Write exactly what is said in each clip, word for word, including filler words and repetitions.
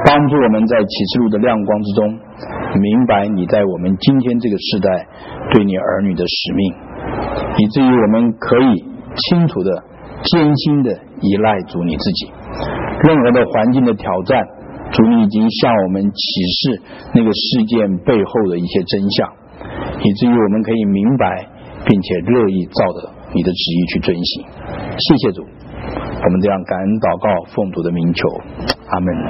帮助我们在启示录的亮光之中，明白你在我们今天这个时代对你儿女的使命，以至于我们可以清楚的、艰辛的依赖主你自己。任何的环境的挑战，主你已经向我们启示那个事件背后的一些真相，以至于我们可以明白并且乐意照着你的旨意去遵行。谢谢主，我们这样感恩祷告，奉主的名求，阿们。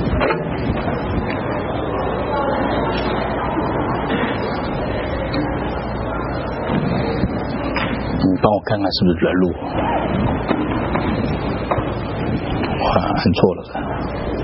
你帮我看看是不是人录？哇，按错了的。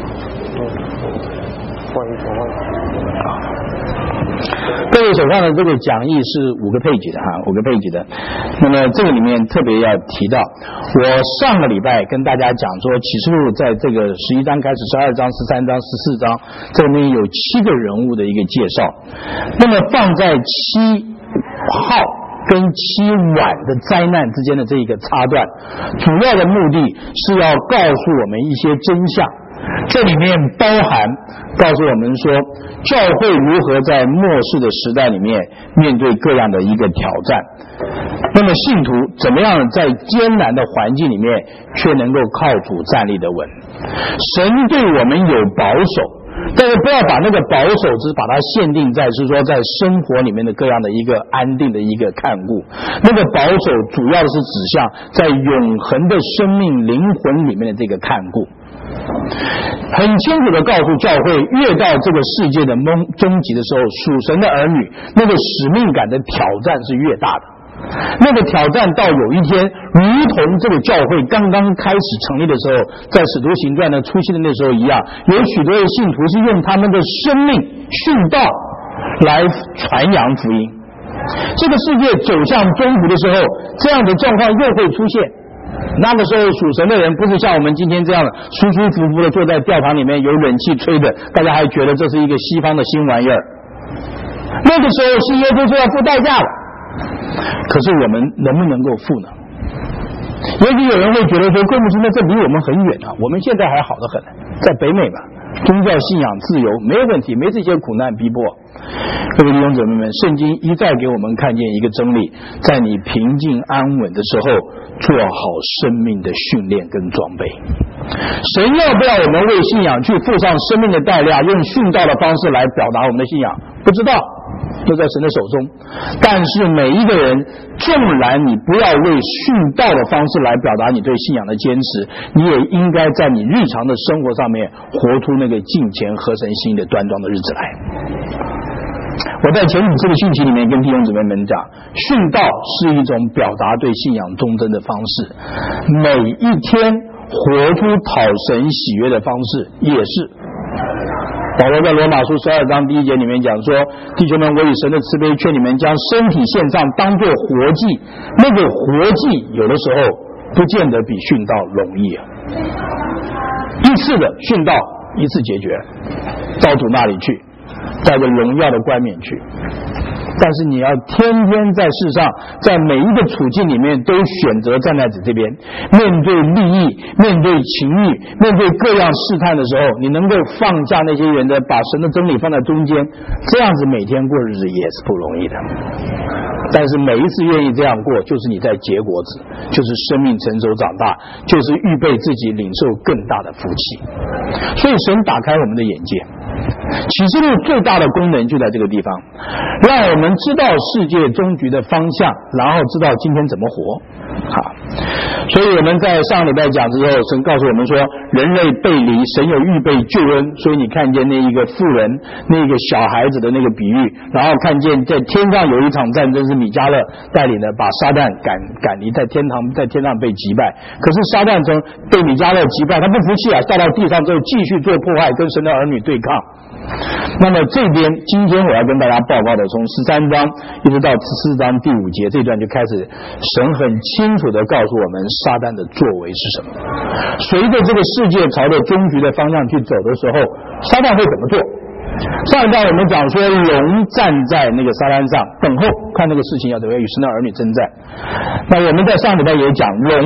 换一个，换一个。 各位手上的这个讲义是五个配集的哈，五个配集的。那么这个里面特别要提到，我上个礼拜跟大家讲说，启示录在这个十一章开始，十二章、十三章、十四章，这里面有七个人物的一个介绍。那么放在七号跟七晚的灾难之间的这一个插段，主要的目的是要告诉我们一些真相。这里面包含告诉我们说，教会如何在末世的时代里面面对各样的一个挑战，那么信徒怎么样在艰难的环境里面却能够靠主站立得稳。神对我们有保守，但是不要把那个保守只把它限定在是说在生活里面的各样的一个安定的一个看顾，那个保守主要是指向在永恒的生命灵魂里面的这个看顾。很清楚的告诉教会，越到这个世界的终极的时候，属神的儿女那个使命感的挑战是越大的。那个挑战到有一天，如同这个教会刚刚开始成立的时候，在使徒行传呢出现的那时候一样，有许多的信徒是用他们的生命殉道来传扬福音。这个世界走向中途的时候，这样的状况又会出现。那个时候属神的人不是像我们今天这样舒舒服服的坐在教堂里面有冷气吹的，大家还觉得这是一个西方的新玩意儿。那个时候是耶稣说要付代价的，可是我们能不能够付呢？也许有人会觉得说，贵牧师，那这离我们很远啊，我们现在还好得很，在北美嘛，宗教信仰自由没有问题，没这些苦难逼迫。各位弟兄姊妹们，圣经一再给我们看见一个真理，在你平静安稳的时候，做好生命的训练跟装备。神要不要我们为信仰去付上生命的代价，用殉道的方式来表达我们的信仰？不知道，都在神的手中。但是每一个人，纵然你不要为殉道的方式来表达你对信仰的坚持，你也应该在你日常的生活上面活出那个敬虔合神心意的端庄的日子来。我在前五次的讯息里面跟弟兄姊妹们讲，殉道是一种表达对信仰忠贞的方式，每一天活出讨神喜悦的方式也是。保罗在罗马书十二章第一节里面讲说，弟兄们，我以神的慈悲劝你们将身体献上，当作活祭。那个活祭有的时候不见得比殉道容易啊。一次的殉道一次解决，到主那里去，带着荣耀的冠冕去。但是你要天天在世上，在每一个处境里面都选择站在主这边，面对利益，面对情欲，面对各样试探的时候，你能够放下那些原则，把神的真理放在中间，这样子每天过日子也是不容易的。但是每一次愿意这样过，就是你在结果子，就是生命成熟长大，就是预备自己领受更大的福气。所以神打开我们的眼界，启示录最大的功能就在这个地方，让我们知道世界终局的方向，然后知道今天怎么活。好，所以我们在上礼拜讲之后，神告诉我们说，人类背离，神有预备救恩。所以你看见那一个妇人，那个小孩子的那个比喻，然后看见在天上有一场战争，是米迦勒带领的，把撒旦赶赶离，在天堂在天上被击败。可是撒旦从被米迦勒击败，他不服气啊，下到地上之后继续做破坏，跟神的儿女对抗。那么这边今天我要跟大家报告的，从十三章一直到十四章第五节这段就开始，神很清楚的告诉我们撒旦的作为是什么。随着这个世界朝着终局的方向去走的时候，撒旦会怎么做？上一章我们讲说，龙站在那个沙滩上等候，看那个事情要怎么样与神的儿女征战。那我们在上礼拜也讲，龙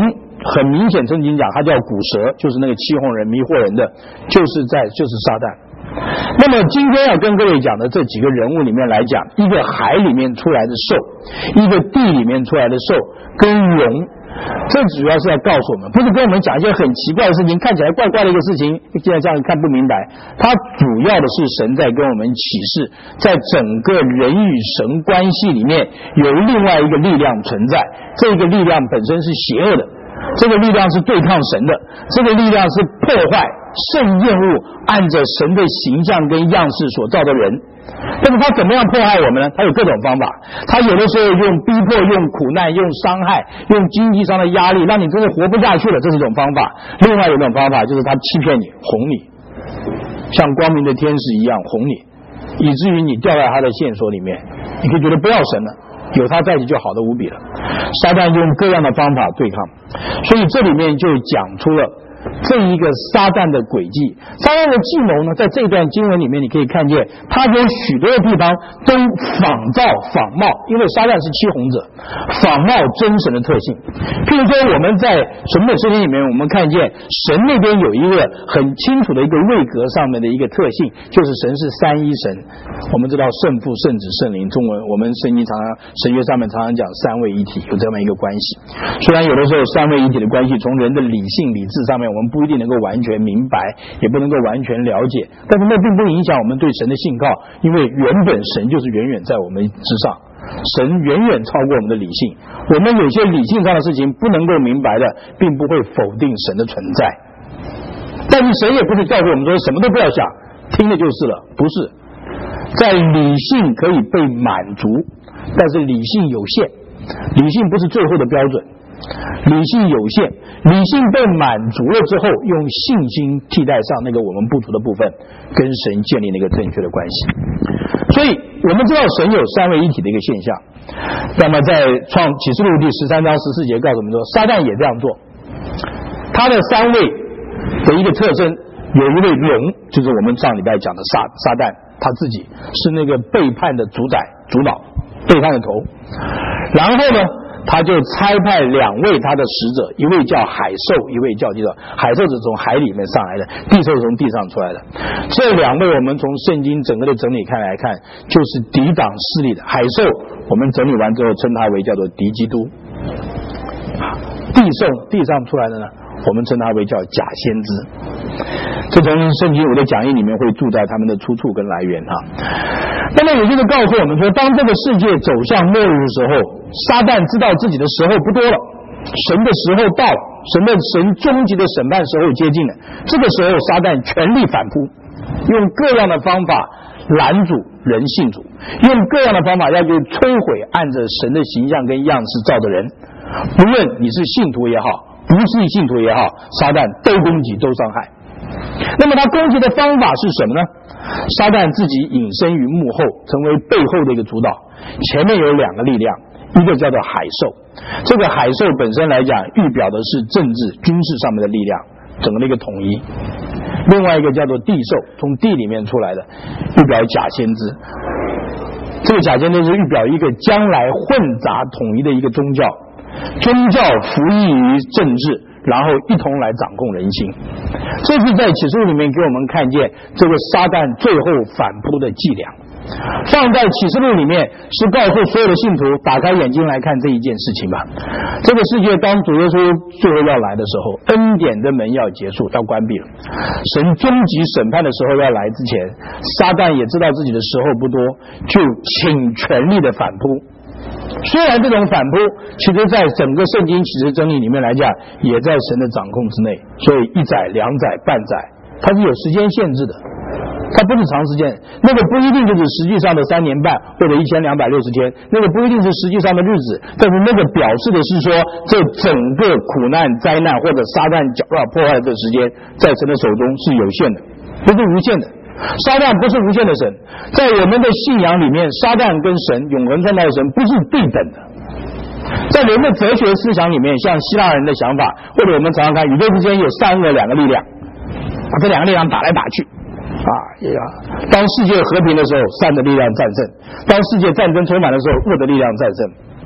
很明显圣经讲他叫古蛇，就是那个欺哄人迷惑人的，就是在就是撒旦。那么今天要跟各位讲的这几个人物里面来讲，一个海里面出来的兽，一个地里面出来的兽，跟龙，这主要是要告诉我们，不是跟我们讲一些很奇怪的事情，看起来怪怪的一个事情，既然这样看不明白，它主要的是神在跟我们启示，在整个人与神关系里面有另外一个力量存在，这个力量本身是邪恶的，这个力量是对抗神的，这个力量是破坏甚厌恶按着神的形象跟样式所造的人。那么他怎么样迫害我们呢？他有各种方法，他有的时候用逼迫，用苦难，用伤害，用经济上的压力，让你真的活不下去了，这是一种方法。另外有一种方法就是他欺骗你，哄你，像光明的天使一样哄你，以至于你掉在他的线索里面，你可以觉得不要神了，有他在一起就好得无比了。撒旦用各样的方法对抗，所以这里面就讲出了这一个撒旦的诡计。撒旦的计谋呢，在这段经文里面你可以看见，他有许多的地方都仿造仿冒，因为撒旦是欺哄者，仿冒真神的特性。譬如说我们在神的圣经里面，我们看见神那边有一个很清楚的一个位格上面的一个特性，就是神是三一神。我们知道圣父圣子圣灵，中文我们圣经常常神学上面常常讲三位一体，有这么一个关系。虽然有的时候三位一体的关系从人的理性理智上面我们不一定能够完全明白，也不能够完全了解，但是那并不影响我们对神的信靠，因为原本神就是远远在我们之上，神远远超过我们的理性，我们有些理性上的事情不能够明白的，并不会否定神的存在。但是神也不是告诉我们说什么都不要想，听了就是了，不是。在理性可以被满足，但是理性有限，理性不是最后的标准，理性有限，理性被满足了之后，用信心替代上那个我们不足的部分，跟神建立那个正确的关系。所以我们知道神有三位一体的一个现象。那么在创启示录第十三章十四节告诉我们说，撒旦也这样做。他的三位的一个特征，有一位龙，就是我们上礼拜讲的撒撒旦，他自己是那个背叛的主宰主脑，背叛的头。然后呢，他就差派两位他的使者，一位叫海兽，一位叫地兽。海兽是从海里面上来的，地兽是从地上出来的。这两位我们从圣经整个的整理看来看，就是抵挡势力的。海兽我们整理完之后称它为叫做敌基督，地兽地上出来的呢，我们称它为叫假先知。这从圣经我的讲义里面会注在他们的出处跟来源哈。那么也就是告诉我们说，当这个世界走向末日的时候，撒旦知道自己的时候不多了，神的时候到了，神的神终极的审判时候接近了。这个时候撒旦全力反扑，用各样的方法拦阻人信主，用各样的方法要去摧毁按着神的形象跟样式造的人，不论你是信徒也好，不是信徒也好，撒旦都攻击都伤害。那么他攻击的方法是什么呢？撒旦自己隐身于幕后，成为背后的一个主导，前面有两个力量，一个叫做海兽，这个海兽本身来讲预表的是政治军事上面的力量，整个的一个统一。另外一个叫做地兽，从地里面出来的，预表假先知。这个假先知是预表一个将来混杂统一的一个宗教，宗教服役于政治，然后一同来掌控人心。这是在启示录里面给我们看见这个撒旦最后反扑的伎俩。放在启示录里面是告诉所有的信徒打开眼睛来看这一件事情吧。这个世界当主耶稣最后要来的时候，恩典的门要结束，要关闭了，神终极审判的时候要来之前，撒旦也知道自己的时候不多，就请全力的反扑。虽然这种反扑其实在整个圣经启示真理里面来讲也在神的掌控之内，所以一载两载半载它是有时间限制的，它不是长时间，那个不一定就是实际上的三年半或者一千两百六十天，那个不一定是实际上的日子，但是那个表示的是说这整个苦难灾难或者撒旦搅乱破坏的时间在神的手中是有限的，不是无限的。撒旦不是无限的神，在我们的信仰里面，撒旦跟神永恒创造的神不是对等的。在人的哲学思想里面，像希腊人的想法，或者我们常常看宇宙之间有善恶两个力量，这两个力量打来打去啊，当世界和平的时候，善的力量战胜；当世界战争充满的时候，恶的力量战胜。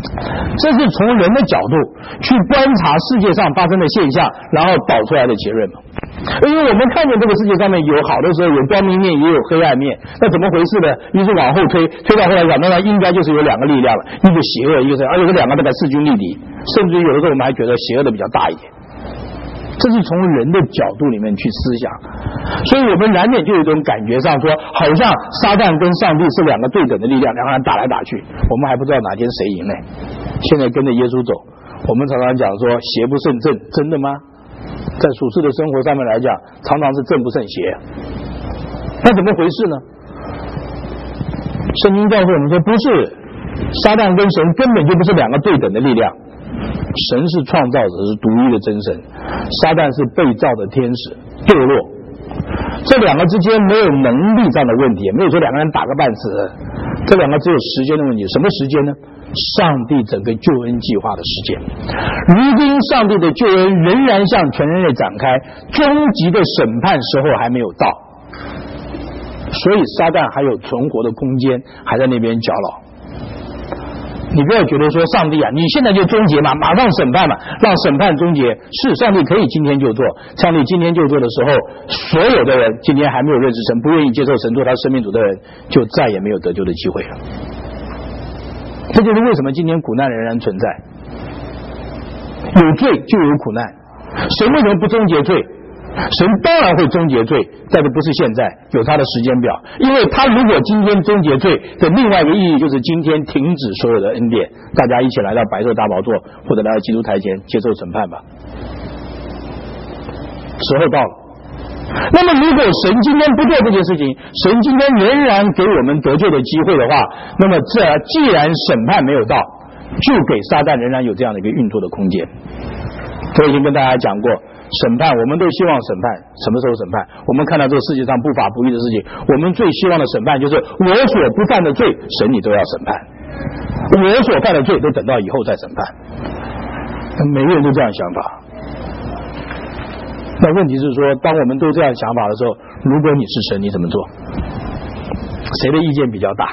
这是从人的角度去观察世界上发生的现象，然后导出来的结论嘛。因为我们看见这个世界上面有好的时候有光明面，也有黑暗面，那怎么回事呢？于是往后推，推到后来讲，那应该就是有两个力量了，一个邪恶，一个是，而且这两个都在势均力敌，甚至于有的时候我们还觉得邪恶的比较大一点。这是从人的角度里面去思想，所以我们难免就有一种感觉上说，好像撒旦跟上帝是两个对等的力量，两个人打来打去，我们还不知道哪天谁赢呢。现在跟着耶稣走，我们常常讲说邪不胜正，真的吗？在属世的生活上面来讲，常常是正不胜邪，那怎么回事呢？圣经告诉我们说，不是，撒旦跟神根本就不是两个对等的力量。神是创造者，是独一的真神，撒旦是被造的天使，堕落，这两个之间没有能力上的问题，没有说两个人打个半死，这两个只有时间的问题。什么时间呢？上帝整个救恩计划的时间。如今上帝的救恩仍然向全人类展开，终极的审判时候还没有到，所以撒旦还有存活的空间，还在那边搅扰。你不要觉得说上帝啊，你现在就终结嘛，马上审判嘛，让审判终结。是，上帝可以今天就做，上帝今天就做的时候，所有的人今天还没有认识神，不愿意接受神做他生命主的人，就再也没有得救的机会了。这就是为什么今天苦难仍然存在，有罪就有苦难。神为什么不终结罪？神当然会终结罪，但是不是现在，有他的时间表。因为他如果今天终结罪的另外一个意义，就是今天停止所有的恩典，大家一起来到白色大宝座，或者来到基督台前接受审判吧。时候到了。那么如果神今天不做这件事情，神今天仍然给我们得救的机会的话，那么这既然审判没有到，就给撒旦仍然有这样的一个运作的空间。我已经跟大家讲过，审判我们都希望审判，什么时候审判？我们看到这个世界上不法不义的事情，我们最希望的审判就是我所不犯的罪，神你都要审判，我所犯的罪都等到以后再审判。每个人都这样想法。那问题是说，当我们都这样想法的时候，如果你是神，你怎么做？谁的意见比较大？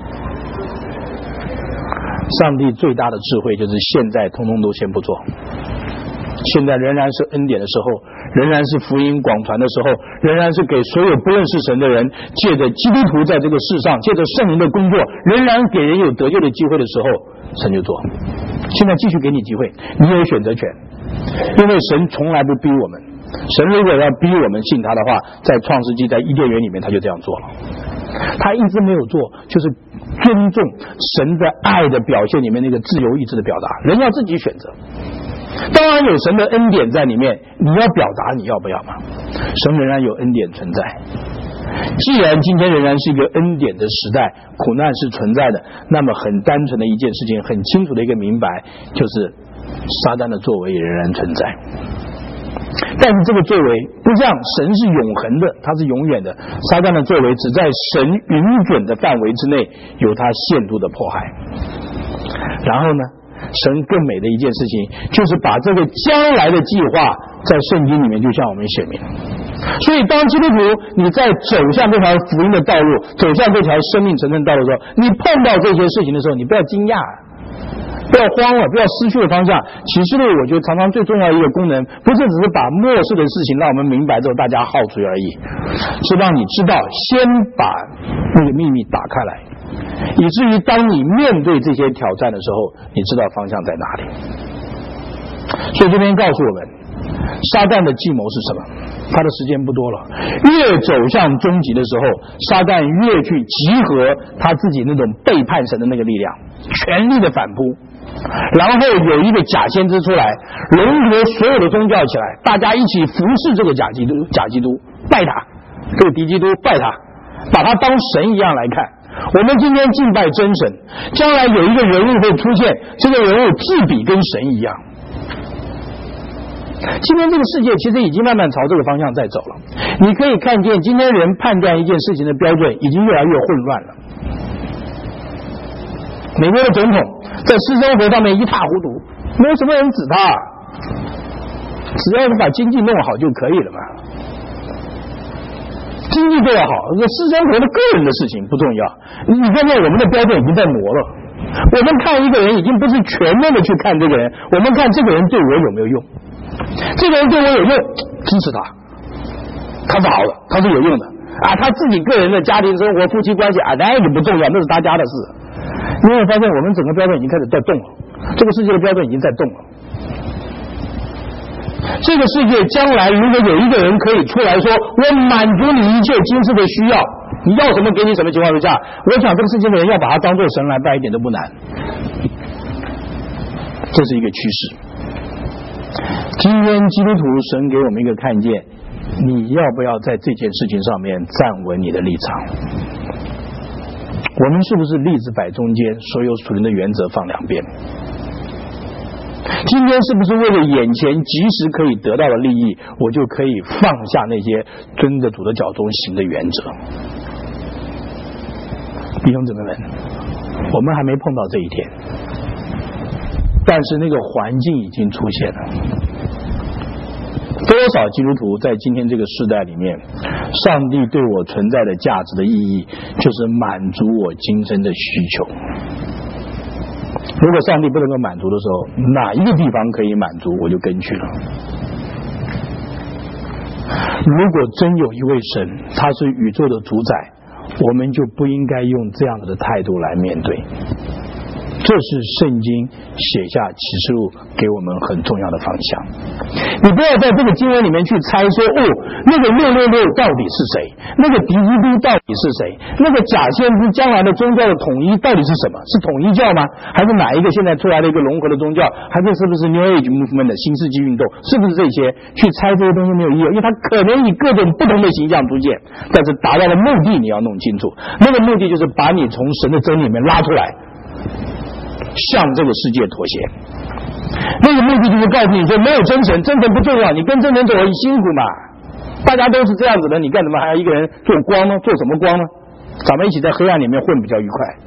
上帝最大的智慧就是现在通通都先不做，现在仍然是恩典的时候，仍然是福音广传的时候，仍然是给所有不认识神的人，借着基督徒在这个世上，借着圣灵的工作，仍然给人有得救的机会的时候，神就做。现在继续给你机会，你有选择权，因为神从来不逼我们。神如果要逼我们信他的话，在创世纪在伊甸园里面他就这样做了，他一直没有做，就是尊重神的爱的表现里面那个自由意志的表达，人要自己选择。当然有神的恩典在里面，你要表达你要不要嘛？神仍然有恩典存在。既然今天仍然是一个恩典的时代，苦难是存在的，那么很单纯的一件事情，很清楚的一个明白，就是撒旦的作为也仍然存在。但是这个作为不像神是永恒的，他是永远的，撒旦的作为只在神允准的范围之内有他限度的迫害。然后呢，神更美的一件事情就是把这个将来的计划在圣经里面就向我们显明。所以当基督徒你在走向这条福音的道路，走向这条生命成圣道路的时候，你碰到这些事情的时候，你不要惊讶，不要慌了，不要失去了方向。启示录我觉得常常最重要的一个功能，不是只是把末世的事情让我们明白之后大家好追而已，是让你知道先把那个秘密打开来，以至于当你面对这些挑战的时候，你知道方向在哪里。所以这边告诉我们，撒旦的计谋是什么？他的时间不多了，越走向终极的时候，撒旦越去集合他自己那种背叛神的那个力量，全力的反扑，然后有一个假先知出来，笼合所有的宗教起来，大家一起服侍这个假基督，假基督拜他，这个敌基督拜他，把他当神一样来看。我们今天敬拜真神，将来有一个人物会出现，这个人物自比跟神一样。今天这个世界其实已经慢慢朝这个方向在走了，你可以看见今天人判断一件事情的标准已经越来越混乱了。美国的总统在私生活上面一塌糊涂，没有什么人指他，只要是把经济弄好就可以了嘛。经济做得好，这私生活的个人的事情不重要。你看见我们的标准已经在磨了， 我们看一个人已经不是全面的去看这个人，我们看这个人对我有没有用，这个人对我有用，支持他，他是好的，他是有用的啊，他自己个人的家庭生活、夫妻关系啊，那个不重要，那是他家的事。你会发现我们整个标准已经开始在动了，这个世界的标准已经在动了。这个世界将来如果有一个人可以出来说，我满足你一切今世的需要，你要什么给你什么情况之下，我想这个世界的人要把他当作神来拜一点都不难，这是一个趋势。今天基督徒神给我们一个看见，你要不要在这件事情上面站稳你的立场？我们是不是立子摆中间，所有属灵的原则放两边？今天是不是为了眼前即时可以得到的利益，我就可以放下那些遵着主的脚中行的原则？弟兄姊妹们，我们还没碰到这一天，但是那个环境已经出现了。多少基督徒在今天这个时代里面，上帝对我存在的价值的意义就是满足我今生的需求。如果上帝不能够满足的时候，哪一个地方可以满足，我就跟去了。如果真有一位神，他是宇宙的主宰，我们就不应该用这样的态度来面对。这是圣经写下启示录给我们很重要的方向。你不要在这个经文里面去猜说，哦，那个六六六到底是谁，那个敌基督到底是谁，那个假先知将来的宗教的统一到底是什么？是统一教吗？还是哪一个现在出来的一个融合的宗教？还是是不是 New Age Movement 的新世纪运动？是不是这些？去猜这些东西没有意义，因为它可能以各种不同的形象出现，但是达到的目的你要弄清楚，那个目的就是把你从神的真理里面拉出来，向这个世界妥协。那个目的就是告诉你说，没有真神，真神不重要，你跟真神走很辛苦嘛，大家都是这样子的，你干什么还要一个人做光呢？做什么光呢？咱们一起在黑暗里面混比较愉快，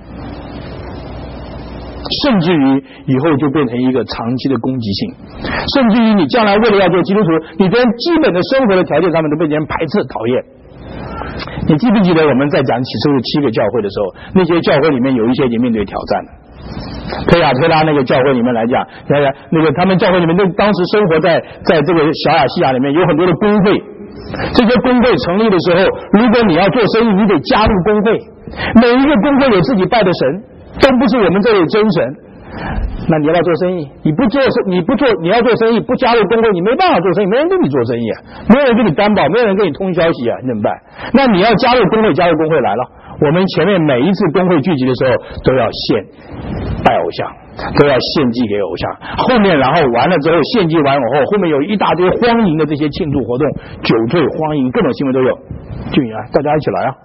甚至于以后就变成一个长期的攻击性，甚至于你将来为了要做基督徒，你连基本的生活的条件上面都被人排斥讨厌。你记不记得我们在讲启示录七个教会的时候，那些教会里面有一些已经面对挑战了。推亚推拉那个教会里面来讲，那个他们教会里面，那当时生活在在这个小亚细亚里面，有很多的工会。这些工会成立的时候，如果你要做生意，你得加入工会。每一个工会有自己拜的神，都不是我们这里真神。那你要不要做生意？你不做，你不做，你要做生意，不加入工会，你没办法做生意，没人跟你做生意啊，没有人跟你担保，没有人跟你通消息啊，你怎么办？那你要加入工会，加入工会来了。我们前面每一次工会聚集的时候，都要献拜偶像，都要献祭给偶像。后面然后完了之后，献祭完以后，后面有一大堆荒淫的这些庆祝活动，酒醉、荒淫，各种新闻都有。就你啊，大家一起来啊！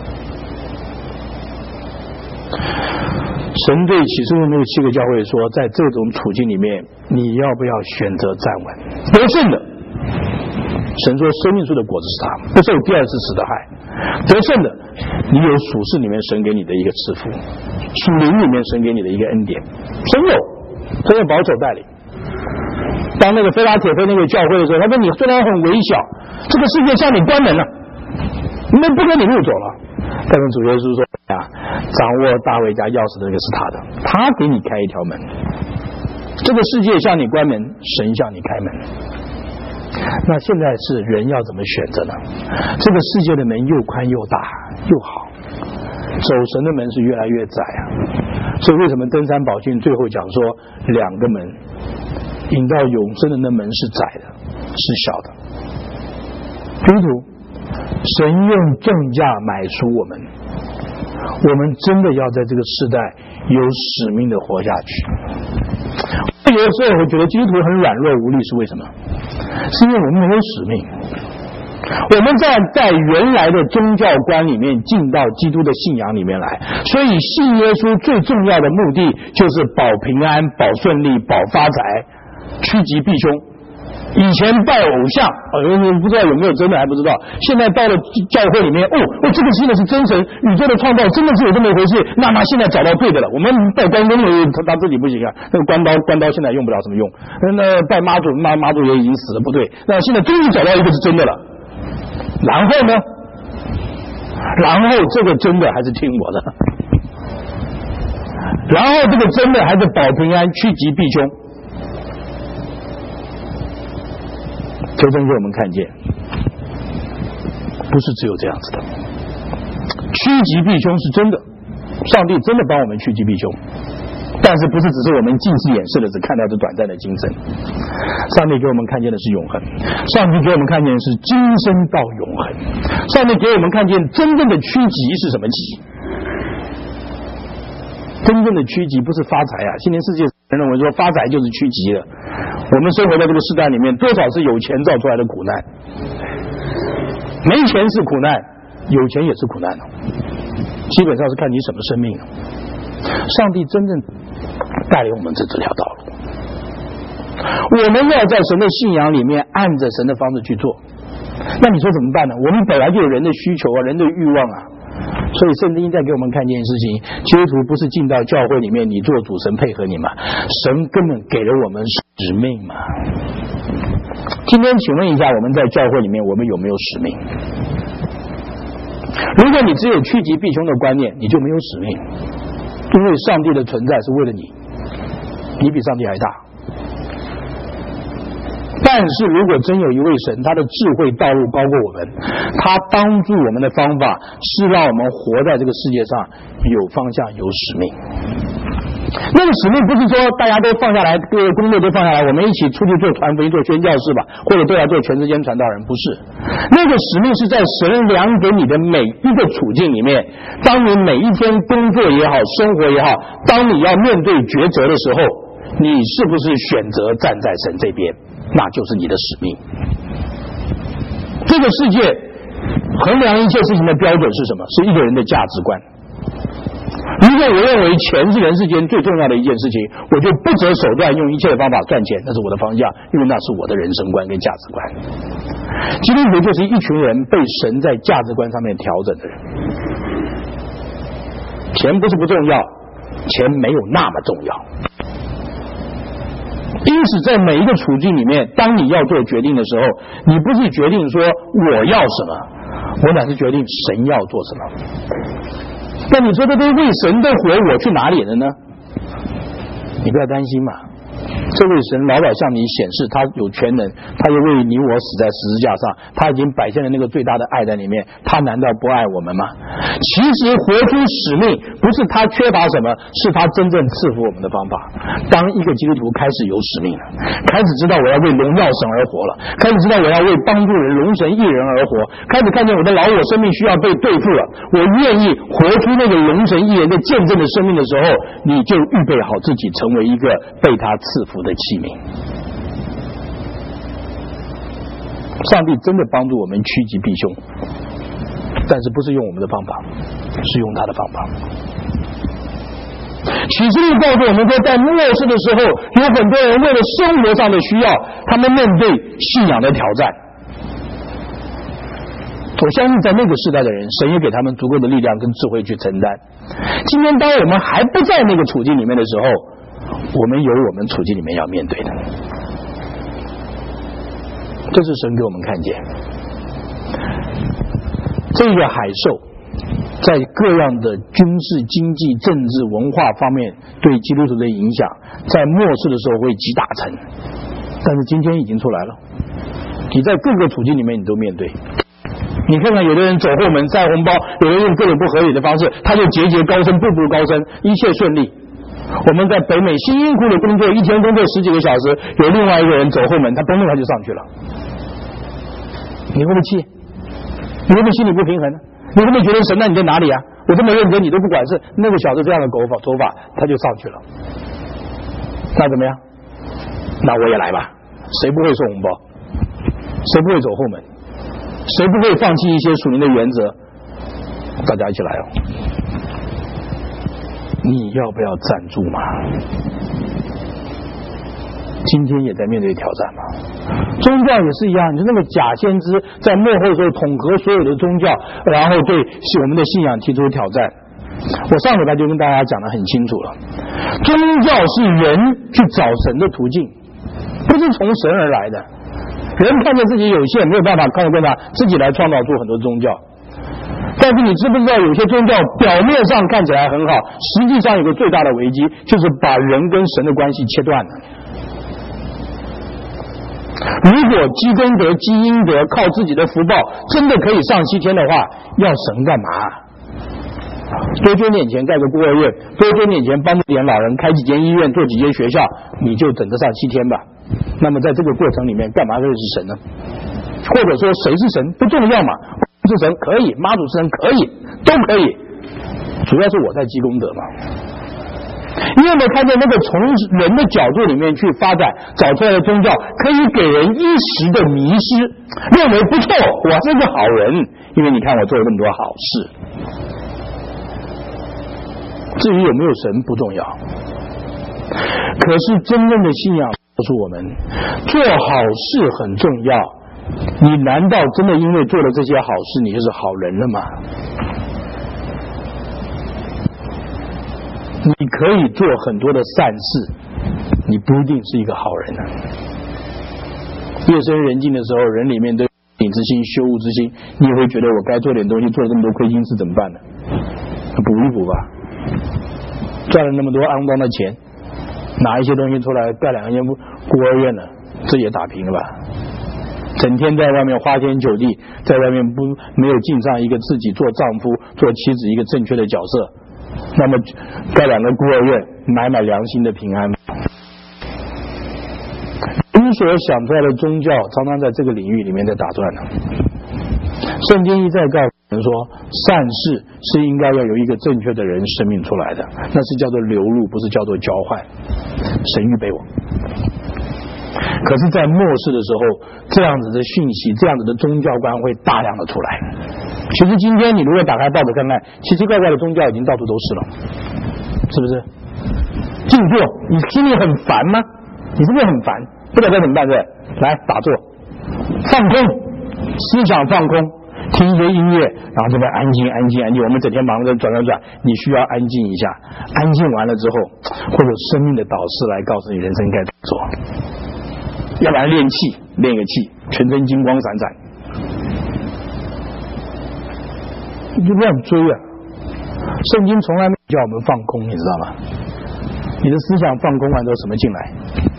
神对启示录那个七个教会说，在这种处境里面，你要不要选择站稳？得胜的，神说生命树的果子是他，不受第二次死的害。得胜的，你有属世里面神给你的一个赐福，属灵里面神给你的一个恩典，神有，神有保守带领。当那个菲拉铁菲那个教会的时候，他说你虽然很微小，这个世界向你关门了，你们不跟你路走了。但是主耶稣说呀，掌握大卫家钥匙的那个是他的，他给你开一条门。这个世界向你关门，神向你开门。那现在是人要怎么选择呢？这个世界的门又宽又大又好，走神的门是越来越窄啊。所以为什么登山宝训最后讲说，两个门引到永生的那门是窄的，是小的。基督徒，神用重价买赎我们，我们真的要在这个时代有使命的活下去。有的时候我觉得基督徒很软弱无力，是为什么？是因为我们没有使命。我们在在原来的宗教观里面进到基督的信仰里面来，所以信耶稣最重要的目的就是保平安、保顺利、保发财、趋吉避凶。以前拜偶像，呃，不知道有没有真的还不知道。现在到了教会里面，哦，哦，这个真的是真神，宇宙的创造真的是有这么一回事。那那现在找到对的了。我们拜关公的他他自己不行啊，那个关刀关刀现在用不了什么用。那拜妈祖妈妈祖也已经死了，不对。那现在终于找到一个是真的了。然后呢？然后这个真的还是听我的。 然后这个真的还是保平安，趋吉避凶。求神给我们看见，不是只有这样子的，趋吉避凶是真的，上帝真的帮我们趋吉避凶。但是不是只是我们近视眼视的只看到这短暂的今生，上帝给我们看见的是永恒，上帝给我们看见的是今生到永恒，上帝给我们看见真正的趋吉是什么吉？真正的趋吉不是发财啊！今天世界人认为说发财就是趋吉了。我们生活在这个时代里面，多少是有钱造出来的苦难？没钱是苦难，有钱也是苦难，基本上是看你什么生命。上帝真正带领我们这这条道路，我们要在神的信仰里面按着神的方式去做。那你说怎么办呢？我们本来就有人的需求啊，人的欲望啊。所以圣经在给我们看见事情，基督徒不是进到教会里面你做主，神配合你嘛，神根本给了我们使命嘛。今天请问一下，我们在教会里面我们有没有使命？如果你只有趋吉避凶的观念，你就没有使命，因为上帝的存在是为了你，你比上帝还大。但是如果真有一位神，他的智慧道路高过我们，他帮助我们的方法是让我们活在这个世界上有方向有使命。那个使命不是说大家都放下来，各个工作都放下来，我们一起出去做传福音做宣教士吧，或者都要做全世界传道人，不是。那个使命是在神量给你的每一个处境里面，当你每一天工作也好生活也好，当你要面对抉择的时候，你是不是选择站在神这边，那就是你的使命。这个世界衡量一切事情的标准是什么？是一个人的价值观。如果我认为钱是人世间最重要的一件事情，我就不择手段用一切的方法赚钱，那是我的方向，因为那是我的人生观跟价值观。基督徒就是一群人被神在价值观上面调整的人。钱不是不重要，钱没有那么重要。因此在每一个处境里面，当你要做决定的时候，你不是决定说我要什么，我乃是决定神要做什么。那你说这都为神的活，我去哪里了呢？你不要担心嘛，这位神老早向你显示他有全能，他又为你我死在十字架上，他已经摆现了那个最大的爱在里面，他难道不爱我们吗？其实活出使命不是他缺乏什么，是他真正赐福我们的方法。当一个基督徒开始有使命了，开始知道我要为荣耀神而活了，开始知道我要为帮助人荣神益人而活，开始看见我的老我生命需要被对付了，我愿意活出那个荣神益人的见证的生命的时候，你就预备好自己成为一个被他赐福的器皿。上帝真的帮助我们趋吉避凶，但是不是用我们的方法，是用他的方法。启示录告诉我们说，在末世的时候，有很多人为了生活上的需要，他们面对信仰的挑战。我相信在那个时代的人，神也给他们足够的力量跟智慧去承担。今天当我们还不在那个处境里面的时候，我们有我们处境里面要面对的，这是神给我们看见。这个海兽在各样的军事、经济、政治、文化方面对基督徒的影响，在末世的时候会集大成，但是今天已经出来了，你在各个处境里面你都面对。你看看有的人走后门塞红包，有人用各种不合理的方式，他就节节高升，步步高升，一切顺利。我们在北美辛辛苦苦的工作，一天工作十几个小时，有另外一个人走后门，他咚咚他就上去了。你会不会气？你会不会心里不平衡呢？你会不会觉得神，那你在哪里啊？我这么认真你都不管事，那个小子这样的狗法走法他就上去了，那怎么样？那我也来吧。谁不会送红包？谁不会走后门？谁不会放弃一些属灵的原则？大家一起来哦！你要不要站住嘛？今天也在面对挑战嘛。宗教也是一样，你说那个假先知在末后的时候统合所有的宗教，然后对我们的信仰提出挑战。我上礼拜就跟大家讲得很清楚了，宗教是人去找神的途径，不是从神而来的。人看见自己有限，没有办法靠办法自己来创造出很多宗教。 但是你知不知道，有些宗教表面上看起来很好，实际上有个最大的危机，就是把人跟神的关系切断了。如果积功德、积阴德，靠自己的福报，真的可以上西天的话，要神干嘛？多捐点钱盖个孤儿院，多捐点钱帮助点老人，开几间医院，做几间学校，你就等得上西天吧。那么在这个过程里面，干嘛认识神呢？或者说谁是神不重要嘛？是神可以，妈祖是神可以，都可以，主要是我在积功德嘛。你有没有看见那个从人的角度里面去发展找出来的宗教，可以给人一时的迷失，认为不错，我是个好人，因为你看我做了那么多好事。至于有没有神不重要，可是真正的信仰告诉我们，做好事很重要。你难道真的因为做了这些好事，你就是好人了吗？你可以做很多的善事，你不一定是一个好人啊。夜深人静的时候，人里面都有隐之心、羞恶之心，你也会觉得我该做点东西，做了这么多亏心事怎么办呢？补一补吧。赚了那么多肮脏的钱，拿一些东西出来盖两间孤儿院呢，这也打平了吧？整天在外面花天酒地，在外面不没有尽上一个自己做丈夫、做妻子一个正确的角色，那么盖两个孤儿院，买买良心的平安。人所想出来的宗教，常常在这个领域里面在打转呢。圣经一再告诉人说，善事是应该要有一个正确的人生命出来的，那是叫做流露，不是叫做交换。神预备我。可是在末世的时候，这样子的讯息，这样子的宗教观会大量的出来。其实今天你如果打开报纸看看，奇奇怪怪的宗教已经到处都是了，是不是？静坐，你心里很烦吗？你是不是很烦？不知道该怎么办，对不对？来打坐，放空，思想放空，听一些音乐，然后这边安静安静安静。我们整天忙着转转转，你需要安静一下。安静完了之后，会有生命的导师来告诉你人生该怎么做。要不然练气，练个气，全身金光闪闪，你就不要追啊！圣经从来没叫我们放空，你知道吗？你的思想放空完之后，什么进来？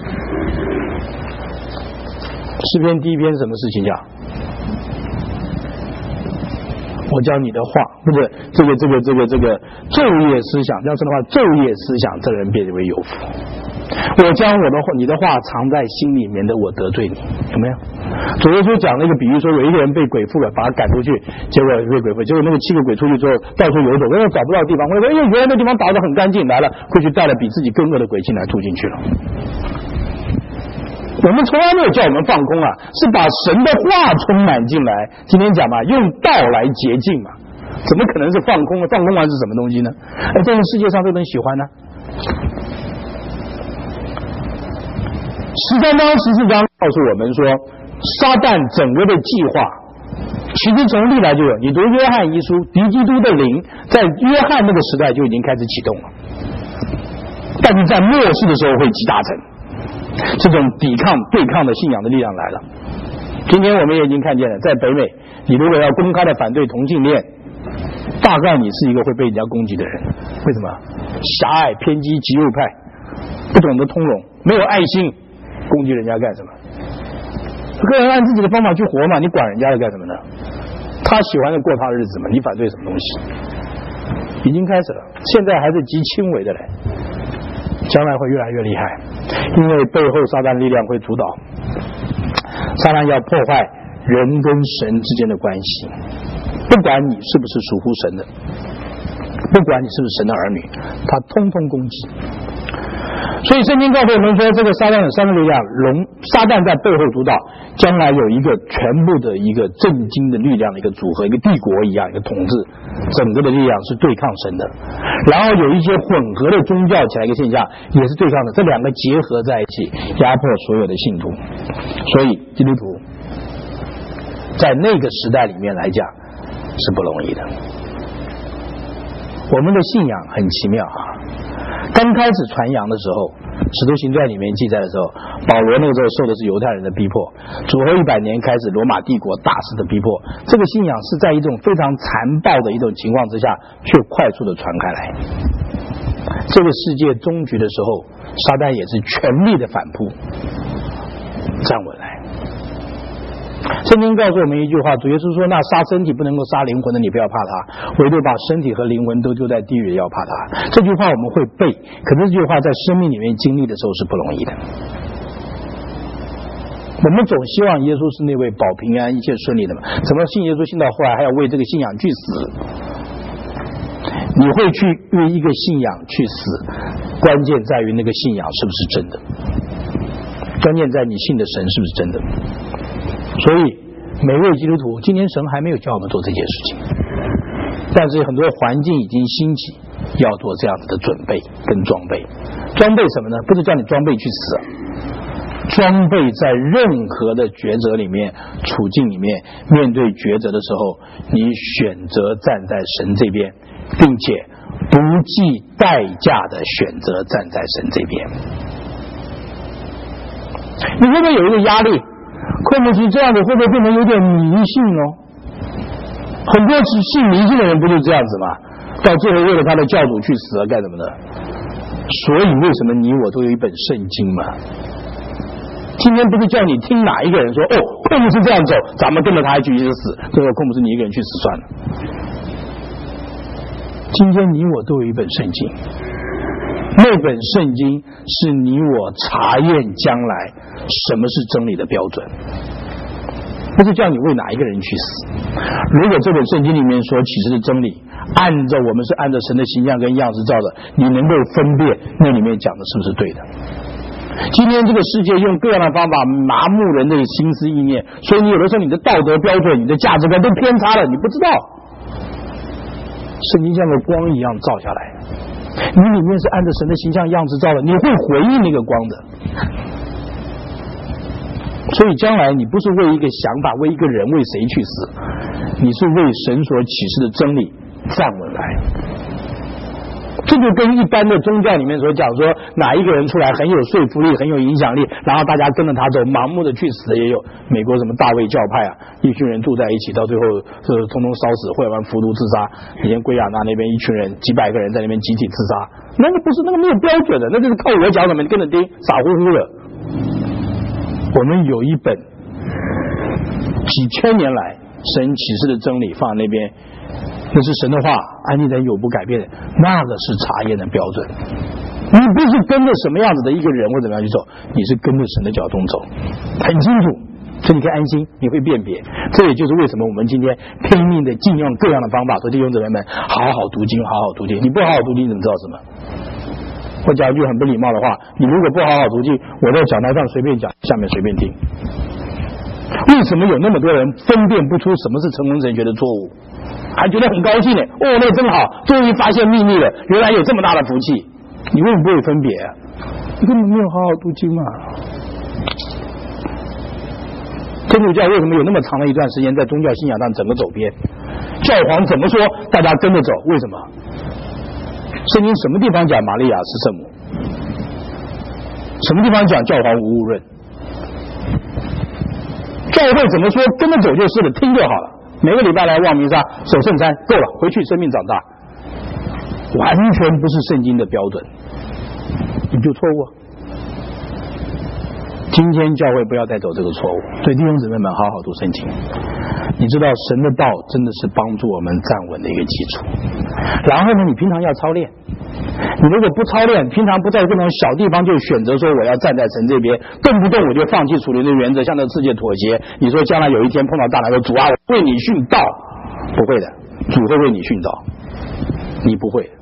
诗篇第一篇什么事情讲？我教你的话，不是这个这个这个这个昼夜思想，这样说的话，昼夜思想，这人变为有福。我将我的话，你的话藏在心里面的，我得罪你，有没有？主耶稣讲那个比喻说，有一个人被鬼附了，把他赶出去，结果被鬼附，结果那个七个鬼出去之后到处游走，因为找不到地方，我说因为原来那地方打得很干净，来了过去带了比自己更恶的鬼进来住进去了。我们从来没有叫我们放空啊，是把神的话充满进来。今天讲嘛，用道来洁净嘛，怎么可能是放空？放空完是什么东西呢？哎，这个世界上都能喜欢呢？十三章十四章告诉我们说，撒旦整个的计划其实从历来就有。你读约翰一书，敌基督的灵在约翰那个时代就已经开始启动了，但是在末世的时候会集大成。这种抵抗对抗的信仰的力量来了。今天我们也已经看见了，在北美，你如果要公开的反对同性恋，大概你是一个会被人家攻击的人。为什么？狭隘偏激极右派，不懂得通融，没有爱心，攻击人家干什么？个人按自己的方法去活嘛，你管人家的干什么呢？他喜欢的过他的日子嘛，你反对什么东西？已经开始了，现在还是极轻微的嘞，将来会越来越厉害，因为背后撒旦力量会主导，撒旦要破坏人跟神之间的关系，不管你是不是属乎神的，不管你是不是神的儿女，他通通攻击。所以圣经告诉我们说，这个撒旦有三个力量，龙撒旦在背后主导，将来有一个全部的一个震惊的力量的一个组合，一个帝国一样一个统治，整个的力量是对抗神的。然后有一些混合的宗教起来一个现象，也是对抗的，这两个结合在一起，压迫所有的信徒。所以基督徒在那个时代里面来讲是不容易的。我们的信仰很奇妙啊，刚开始传扬的时候， 使徒行传里面记载的时候，保罗那个时候受的是犹太人的逼迫，主后一百年开始罗马帝国大肆的逼迫，这个信仰是在一种非常残暴的一种情况之下，却快速的传开来。这个世界终局的时候，撒旦也是全力的反扑，站稳来。圣经告诉我们一句话，主耶稣说，那杀身体不能够杀灵魂的，你不要怕他，唯独把身体和灵魂都丢在地狱要怕他。这句话我们会背，可是这句话在生命里面经历的时候是不容易的。我们总希望耶稣是那位保平安一切顺利的嘛，怎么信耶稣信到后来还要为这个信仰去死？你会去为一个信仰去死，关键在于那个信仰是不是真的，关键在你信的神是不是真的。所以每位基督徒，今天神还没有叫我们做这件事情，但是很多环境已经兴起要做这样子的准备跟装备。装备什么呢？不是叫你装备去死，装备在任何的抉择里面处境里面，面对抉择的时候，你选择站在神这边，并且不计代价的选择站在神这边。你会不会有一个压力？寇牧师这样子会不会变成有点迷信哦？很多信迷信的人不就这样子吗？到最后为了他的教主去死了干什么呢？所以为什么你我都有一本圣经嘛？今天不是叫你听哪一个人说哦，寇牧师这样走，咱们跟着他一起去死，最后寇牧师你一个人去死算了。今天你我都有一本圣经，那本圣经是你我查验将来什么是真理的标准，不是叫你为哪一个人去死。如果这本圣经里面所启示的真理，按照我们是按照神的形象跟样式造的，你能够分辨那里面讲的是不是对的。今天这个世界用各样的方法麻木人的心思意念，所以你有的时候你的道德标准、你的价值观都偏差了，你不知道。圣经像个光一样照下来，你里面是按照神的形象样子造的，你会回应那个光的。所以将来你不是为一个想法、为一个人、为谁去死，你是为神所启示的真理站稳来。这就跟一般的宗教里面所讲说，哪一个人出来很有说服力、很有影响力，然后大家跟着他走，盲目的去死的也有。美国什么大卫教派啊，一群人住在一起，到最后是通通烧死，或者服毒自杀。以前圭亚那那边一群人几百个人在那边集体自杀，那个不是，那个没有标准的，那就是靠我讲什么你跟着听，傻乎乎的。我们有一本几千年来神启示的真理放在那边，那是神的话，安静人有不改变的，那个是查验的标准。你不是跟着什么样子的一个人或怎么样去走，你是跟着神的脚踪走，很清楚，所以你可以安心，你会辨别。这也就是为什么我们今天拼命的尽用各样的方法说弟兄姊妹们好好读经，好好读经。你不好好读经，你怎么知道什么？我讲一句很不礼貌的话，你如果不好好读经，我在讲台上随便讲，下面随便听。为什么有那么多人分辨不出什么是成功神学的错误，还觉得很高兴呢？哦，那真好，终于发现秘密了，原来有这么大的福气。你为什么不会分别啊？你根本没有好好读经嘛。天主教为什么有那么长的一段时间在宗教信仰上整个走偏？教皇怎么说，大家跟着走，为什么？圣经什么地方讲玛利亚是圣母？什么地方讲教皇无误论？教会怎么说，跟着走就是了，听就好了。每个礼拜来望弥撒守圣餐够了，回去生命长大，完全不是圣经的标准，你就错误。今天教会不要再走这个错误，所以弟兄姊妹们好好读圣经。你知道神的道真的是帮助我们站稳的一个基础。然后呢，你平常要操练。你如果不操练，平常不在这种小地方就选择说我要站在神这边，动不动我就放弃属灵的原则，向这世界妥协。你说将来有一天碰到大难说主啊，我为你殉道，不会的，主会为你殉道，你不会。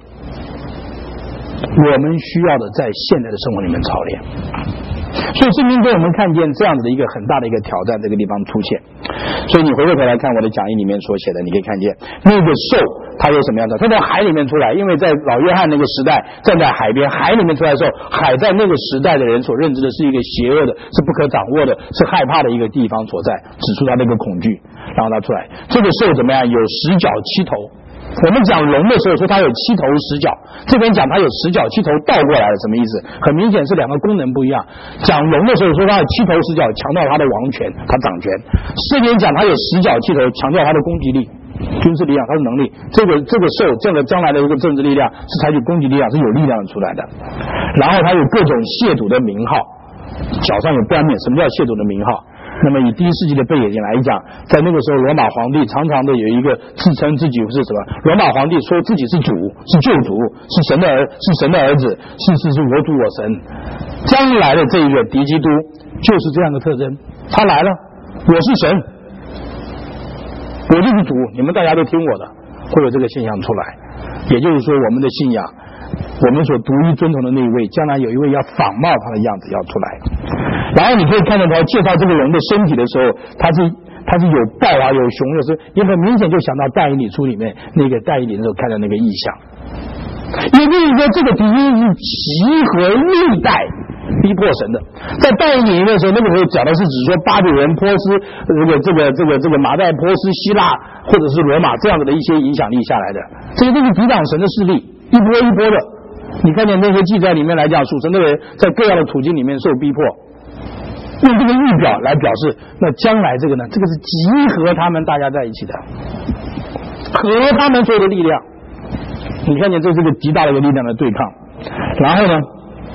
我们需要的在现在的生活里面操练。所以圣经给我们看见这样子的一个很大的一个挑战，这个地方出现。所以你回过头来看我的讲义里面所写的，你可以看见那个兽它有什么样的，它在海里面出来，因为在老约翰那个时代站在海边，海里面出来的时候，海在那个时代的人所认知的是一个邪恶的，是不可掌握的，是害怕的一个地方所在，指出他那个恐惧，然后他出来。这个兽怎么样？有十角七头， 我们讲龙的时候说它有七头十脚，这边讲它有十脚七头倒过来了，什么意思？很明显是两个功能不一样。讲龙的时候说它有七头十脚，强调它的王权，它掌权；这边讲它有十脚七头，强调它的攻击力、军事力量，它的能力。这个这个受这个将来的一个政治力量是采取攻击力量，是有力量出来的。然后它有各种亵渎的名号，脚上有冠冕。什么叫亵渎的名号？那么以第一世纪的背景来讲，在那个时候罗马皇帝常常的有一个自称自己是什么？罗马皇帝说自己是主，是救主，是神的儿，是神的儿子，是是是我主我神。将来的这一个敌基督就是这样的特征，他来了，我是神，我就是主，你们大家都听我的，会有这个现象出来。也就是说，我们的信仰，我们所独一尊崇的那一位，将来有一位要仿冒他的样子要出来。然后你可以看到他介绍这个人的身体的时候，他是他是有豹啊，有熊，有时也很明显就想到但以理书里面那个但以理的时候看到那个异象。也就是说，这个敌军是集合历代逼迫神的。在但以理的时候，那个时候讲的是指说巴比伦、波斯、这个这个这个这个马代波斯、希腊或者是罗马这样子的一些影响力下来的，这些都是抵挡神的势力，一波一波的。你看见那些记载里面来讲，属神的人在各样的处境里面受逼迫，用这个预表来表示，那将来这个呢，这个是集合他们大家在一起的，和他们所有的力量。你看见这是个极大的一个力量的对抗。然后呢，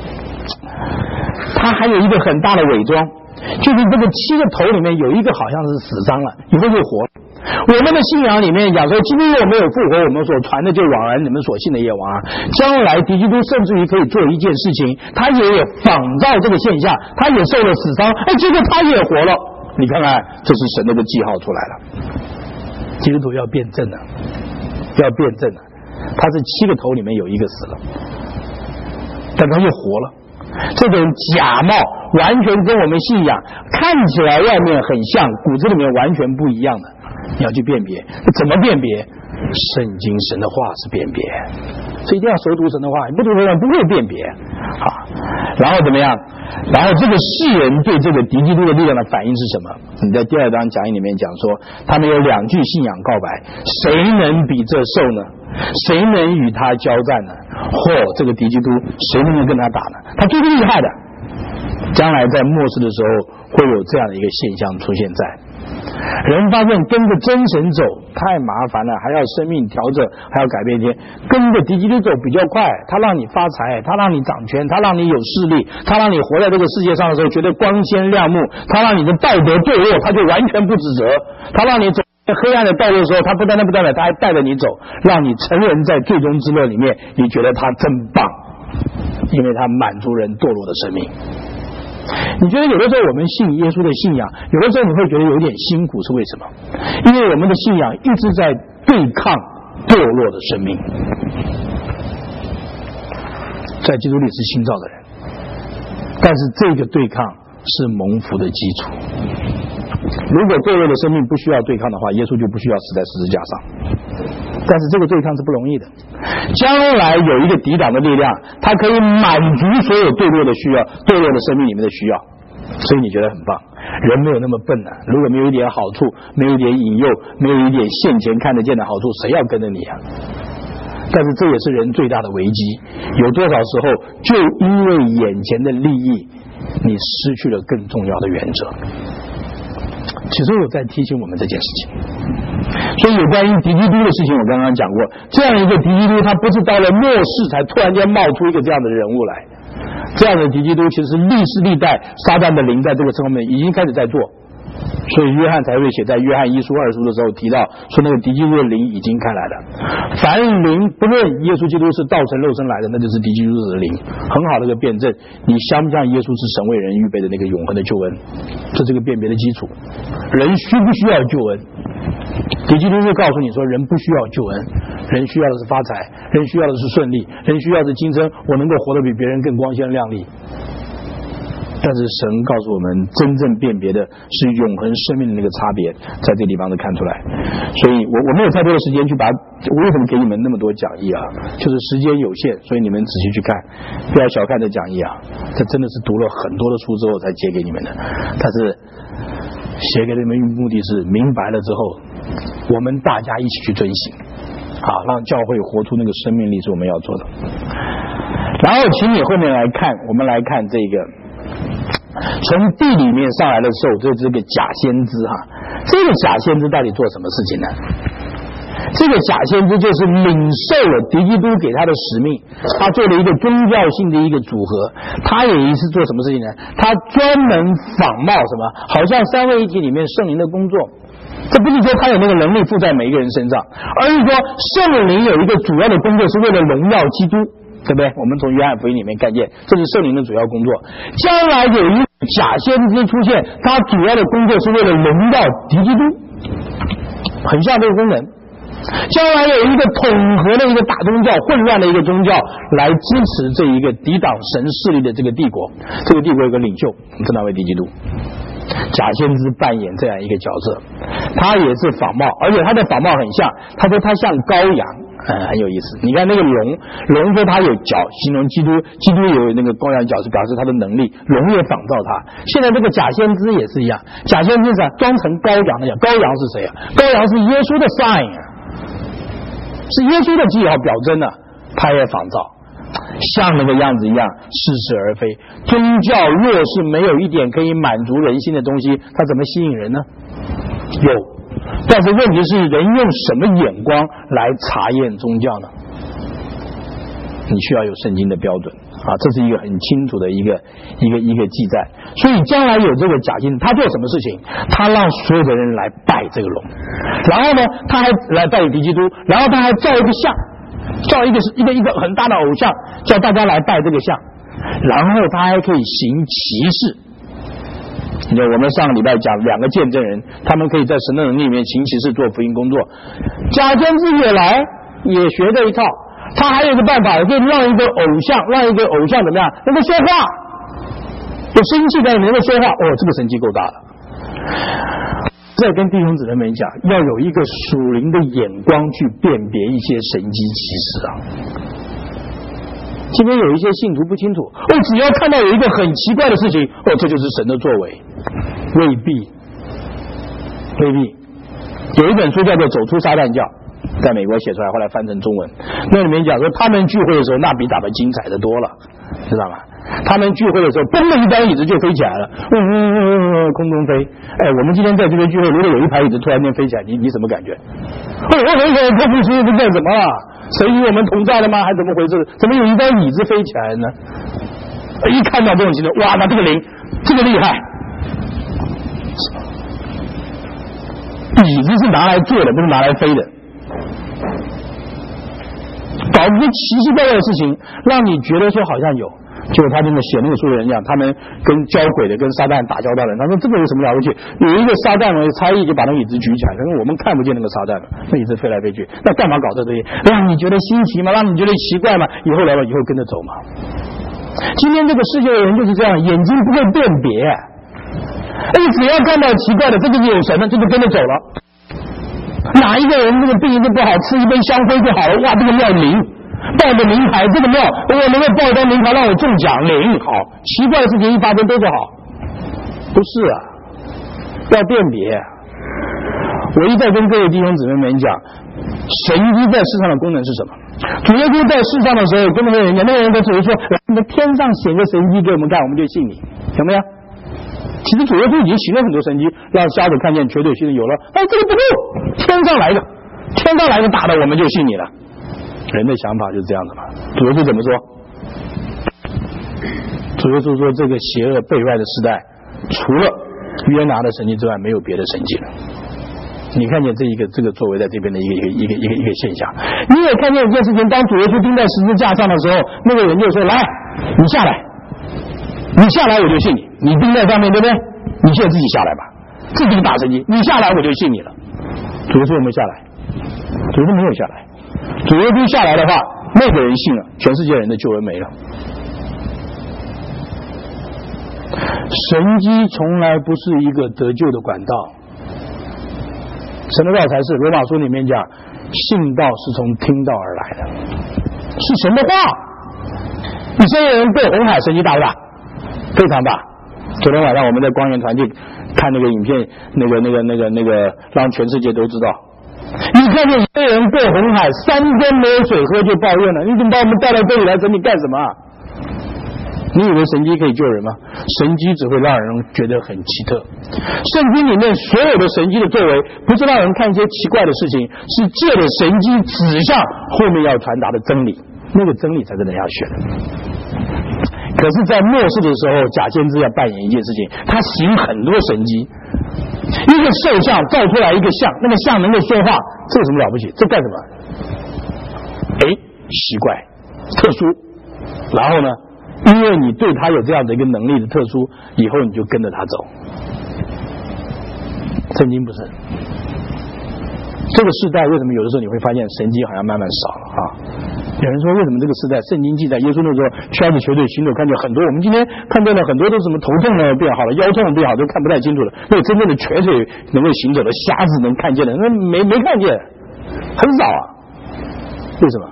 他还有一个很大的伪装，就是这个七个头里面有一个好像是死伤了，以后就活了。我们的信仰里面讲说，基督若没有复活，我们所传的就枉然你们所信的也枉然。将来敌基督甚至于可以做一件事情，他也有仿照这个现象，他也受了死伤，哎，结果他也活了。你看看，这是神那个记号出来了。基督徒要辩证了，要辩证了。他是七个头里面有一个死了，但他又活了。这种假冒完全跟我们信仰看起来外面很像，骨子里面完全不一样的，你要去辨别。怎么辨别？圣经神的话是辨别，所以一定要熟读神的话，不读神不会辨别啊。然后怎么样？然后这个世人对这个敌基督的力量的反应是什么？你在第二章讲义里面讲说，他们有两句信仰告白，谁能比这兽呢？谁能与他交战呢？嚯，这个敌基督谁能跟他打呢？他最厉害的。将来在末世的时候会有这样的一个现象出现在人发现跟着真神走太麻烦了，还要生命调整，还要改变一天。跟着敌基督走比较快，他让你发财，他让你掌权，他让你有势力，他让你活在这个世界上的时候觉得光鲜亮目，他让你的道德堕落，他就完全不指责，他让你走在黑暗的道路的时候，他不单单不单单，他还带着你走，让你成人在最终之乐里面，你觉得他真棒，因为他满足人堕落的生命。你觉得有的时候我们信耶稣的信仰，有的时候你会觉得有点辛苦，是为什么？因为我们的信仰一直在对抗堕落的生命。在基督里是新造的人，但是这个对抗是蒙福的基础。如果堕落的生命不需要对抗的话，耶稣就不需要死在十字架上。但是这个对抗是不容易的。将来有一个抵挡的力量，它可以满足所有堕落的需要，堕落的生命里面的需要。所以你觉得很棒。人没有那么笨啊，如果没有一点好处，没有一点引诱，没有一点现前看得见的好处，谁要跟着你啊？但是这也是人最大的危机。有多少时候就因为眼前的利益，你失去了更重要的原则。其实我在提醒我们这件事情。所以有关于敌基督的事情我刚刚讲过，这样一个敌基督他不是到了末世才突然间冒出一个这样的人物来，这样的敌基督其实是历世历代撒旦的灵在这个上面已经开始在做。所以约翰才会写在约翰一书二书的时候提到说，那个敌基督的灵已经开来了。凡灵不论耶稣基督是道成肉身来的，那就是敌基督的灵，很好的一个辩证。你相不像耶稣是神为人预备的那个永恒的救恩，这是个辨别的基础。人需不需要救恩？敌基督会告诉你说，人不需要救恩，人需要的是发财，人需要的是顺利，人需要的是今生我能够活得比别人更光鲜亮丽。但是神告诉我们，真正辨别的是永恒生命的那个差别，在这个地方都看出来。所以我我没有太多的时间去把，我为什么给你们那么多讲义啊？就是时间有限，所以你们仔细去看，不要小看这讲义啊，这真的是读了很多的书之后才写给你们的。但是写给你们目的是明白了之后，我们大家一起去遵行。 啊，让教会活出那个生命力是我们要做的。然后请你后面来看，我们来看这个从地里面上来的时候，这这个假先知哈，这个假先知到底做什么事情呢？这个假先知就是领受了敌基督给他的使命，他做了一个宗教性的一个组合。他有一次做什么事情呢？他专门仿冒什么，好像三位一体里面圣灵的工作。这不是说他有那个能力附在每一个人身上，而是说圣灵有一个主要的工作是为了荣耀基督，对不对？我们从约翰福音里面看见，这是圣灵的主要工作。将来有一个假先知出现，他主要的工作是为了荣耀敌基督，很像这个功能。将来有一个统合的一个大宗教，混乱的一个宗教来支持这一个抵挡神势力的这个帝国。这个帝国有个领袖，称他为敌基督。假先知扮演这样一个角色，他也是仿冒，而且他的仿冒很像，他说他像羔羊，嗯，很有意思。你看那个龙，龙说他有角，形容基督，基督有那个羔羊角，是表示他的能力，龙也仿造他。现在这个假先知也是一样，假先知是装成羔羊的，羔羊是谁啊？羔羊是耶稣的 sign 啊，是耶稣的记号表征啊，他也仿造。像那个样子一样，似是而非。宗教若是没有一点可以满足人心的东西，它怎么吸引人呢？有，但是问题是人用什么眼光来查验宗教呢？你需要有圣经的标准啊，这是一个很清楚的一个一个一个记载。所以将来有这个假先知，他做什么事情？他让所有的人来拜这个龙，然后呢，他还来拜敌基督，然后他还造一个像。造一个一个一个很大的偶像，叫大家来拜这个像，然后他还可以行奇事。你看，我们上个礼拜讲两个见证人，他们可以在神的能力里面行奇事，做福音工作。假先知也来，也学这一套。他还有一个办法，可以让一个偶像，让一个偶像怎么样，能够说话，有生气在里面能够说话。哦，这个神迹够大了。再跟弟兄姊妹们讲，要有一个属灵的眼光去辨别一些神迹奇事啊。今天有一些信徒不清楚，哦，只要看到有一个很奇怪的事情，哦，这就是神的作为，未必，未必。有一本书叫做《走出撒旦教》，在美国写出来，后来翻成中文。那里面讲说，他们聚会的时候，那比咱们精彩的多了，知道吗？他们聚会的时候，嘣的一张椅子就飞起来了，嗯嗯嗯嗯，空中飞。哎，我们今天在这边聚会，如果有一排椅子突然间飞起来，你你什么感觉？哦，我我我这不是不干什么了？神与我们同在了吗？还怎么回事？怎么有一张椅子飞起来呢？一看到这种情况，哇，那这个灵，这个厉害。椅子是拿来坐的，不是拿来飞的。搞这些奇奇怪怪的事情，让你觉得说好像有。结果他那个写那个书的人讲，他们跟交鬼的、跟撒旦打交道的人，他说这个有什么了不起？有一个撒旦的差役就把那个椅子举起来，可是我们看不见那个撒旦了，那椅子飞来飞去，那干嘛搞这些？让你觉得新奇吗？让你觉得奇怪吗？以后来了以后跟着走嘛。今天这个世界的人就是这样，眼睛不会辨别，你只要看到奇怪的，这就是有神的，这就跟着走了。哪一个人这个病都不好，吃一杯香灰就好了，哇，这个庙灵。报个名牌，这个庙我能够报一张名牌让我中奖，灵好。奇怪的事情一发生都是好，不是啊，要辨别。我一再跟各位弟兄姊妹们讲，神迹在世上的功能是什么？主耶稣在世上的时候，跟那个人讲，那个人都只是说，你们天上显个神迹给我们看，我们就信你，有没有？其实主耶稣已经行了很多神迹，让瞎子看见，瘸腿行的有了。哎，这个不够，天上来一个，天上来一个大的，我们就信你了。人的想法就是这样的嘛。主耶稣怎么说？主耶稣说，这个邪恶悖坏的时代，除了约拿的神迹之外，没有别的神迹了。你看见这一个这个作为在这边的一个一个一个一个一个现象，你也看见一件事情，当主耶稣钉在十字架上的时候，那个人就说：“来，你下来，你下来我就信你。你钉在上面，对不对？你现在自己下来吧，这是个大神迹，你下来我就信你了。”主耶稣有没有下来？主耶稣没有下来。主耶稣下来的话，那个人信了，全世界人的救恩没了。神迹从来不是一个得救的管道，神的道才是。罗马书里面讲，信道是从听到而来的，是神的话。以色列人过红海神迹大不大？非常大。昨天晚上我们在光源团去看那个影片，那个那个那个那个，让全世界都知道。 你看见一个人过红海，三天没有水喝就抱怨了，你怎么把我们带到这里来整你干什么啊？你以为神迹可以救人吗？神迹只会让人觉得很奇特。圣经里面所有的神迹的作为，不是让人看一些奇怪的事情，是借着神迹指向后面要传达的真理，那个真理才是人要学的。可是在末世的时候，假先知要扮演一件事情，他行很多神迹。一个兽像造出来一个像，那个像能够说话，这有什么了不起？这干什么？哎，奇怪，特殊。然后呢，因为你对他有这样的一个能力的特殊，以后你就跟着他走。圣经不是。这个时代为什么有的时候你会发现神迹好像慢慢少了啊？有人说为什么这个时代圣经记载耶稣那时候瞎子瘸腿行走看见很多，我们今天看见了很多都什么头痛呢变好了，腰痛变好，都看不太清楚了。那真正的瘸腿能够行走的，瞎子能看见的，那没没看见，很少啊。为什么？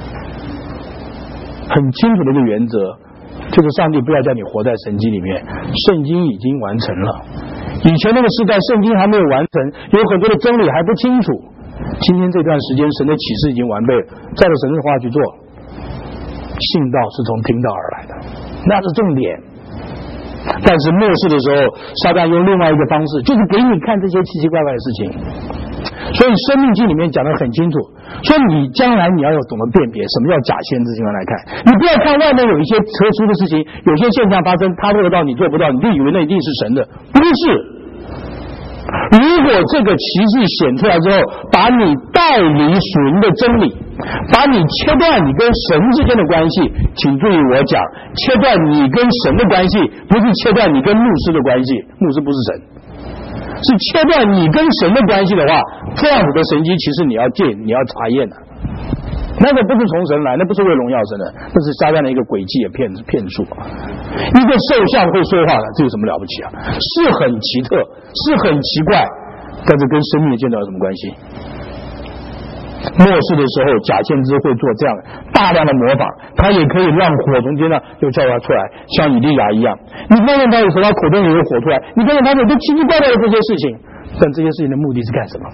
很清楚的一个原则，就是上帝不要叫你活在神迹里面，圣经已经完成了。以前那个时代圣经还没有完成，有很多的真理还不清楚。今天这段时间神的启示已经完备了，照着神的话去做。信道是从听道而来的，那是重点。但是末世的时候，撒旦用另外一个方式，就是给你看这些奇奇怪怪的事情。所以生命记里面讲得很清楚，说你将来你要有懂得辨别什么叫假先知，经常来看，你不要看外面有一些特殊的事情，有些现象发生，他做得到你做不到，你就以为那一定是神的，不是。如果这个奇迹显出来之后，把你带离属灵的真理，把你切断你跟神之间的关系，请注意我讲，切断你跟神的关系，不是切断你跟牧师的关系，牧师不是神，是切断你跟神的关系的话，这样子的神迹其实你要戒，你要查验的。那个不是从神来，那不是为荣耀神的，那是撒旦的一个诡计的骗骗术。一个兽像会说话的，这有什么了不起啊？是很奇特，是很奇怪，但是跟生命的建造有什么关系？末世的时候，假先知会做这样大量的模仿，他也可以让火从天上就叫他出来，像以利亚一样。你看见他有时候他口中也有火出来，你看见他有些奇奇怪怪的这些事情，但这些事情的目的是干什么？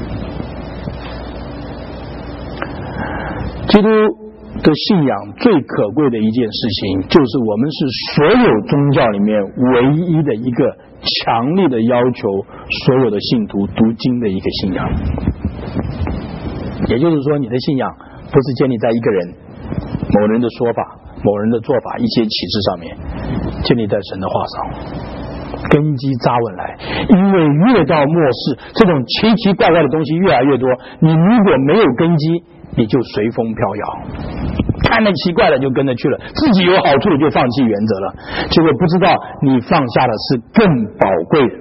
基督的信仰最可贵的一件事情，就是我们是所有宗教里面唯一的一个强烈的要求所有的信徒读经的一个信仰。也就是说，你的信仰不是建立在一个人、某人的说法、某人的做法、一些启示上面，建立在神的话上，根基扎稳来。因为越到末世，这种奇奇怪怪的东西越来越多，你如果没有根基，你就随风飘摇，看那奇怪的就跟着去了，自己有好处的就放弃原则了，结果不知道你放下的是更宝贵的。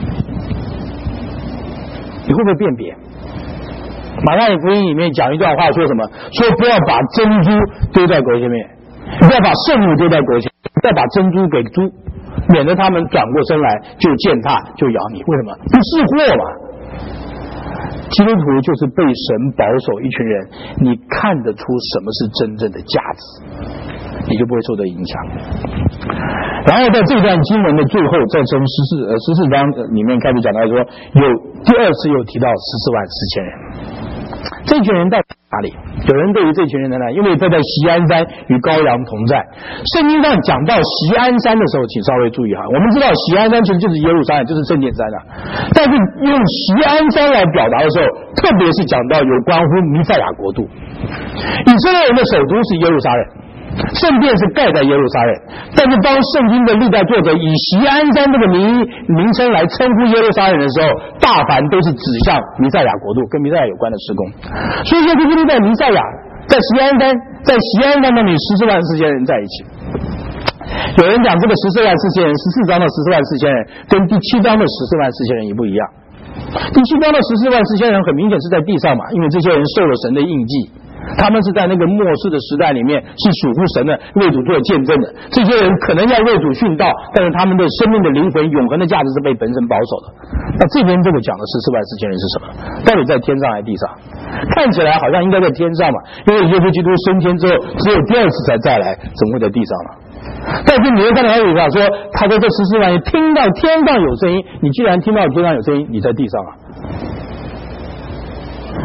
你会不会辨别？马太福音里面讲一段话，说什么？说不要把珍珠丢在狗前面，不要把圣物丢在狗前面，不要把珍珠给猪，免得他们转过身来就践踏就咬你。为什么？不是货嘛。基督徒就是被神保守一群人，你看得出什么是真正的价值，你就不会受到影响。然后在这段经文的最后，在从十四呃十四章里面开始讲到说，有第二次又提到十四万四千人，这群人到哪里？有人对于这群人呢，因为他在锡安山与羔羊同在。圣经上讲到锡安山的时候，请稍微注意哈，我们知道锡安山其实就是耶路撒冷，就是圣殿山啊。但是用锡安山来表达的时候，特别是讲到有关乎弥赛亚国度。以色列人的首都是耶路撒冷，圣殿是盖在耶路撒冷，但是当圣经的历代作者以锡安山这个名名称来称呼耶路撒冷的时候，大凡都是指向弥赛亚国度，跟弥赛亚有关的施工。所以耶稣基督在弥赛亚，在锡安山，在锡安山那里十四万四千人在一起。有人讲这个十四万四千人，十四章的十四万四千人跟第七章的十四万四千人也不一样。第七章的十四万四千人很明显是在地上嘛，因为这些人受了神的印记。他们是在那个末世的时代里面是属乎神的，为主做见证的。这些人可能要为主殉道，但是他们的生命的灵魂永恒的价值是被本身保守的。那这边这个讲的十四万四千人是什么？到底在天上还是地上？看起来好像应该在天上嘛，因为耶稣基督升天之后只有第二次才再来，怎么会在地上呢？但是你会看到他有话说，他说这十四万人听到天上有声音，你既然听到天上有声音，你在地上啊。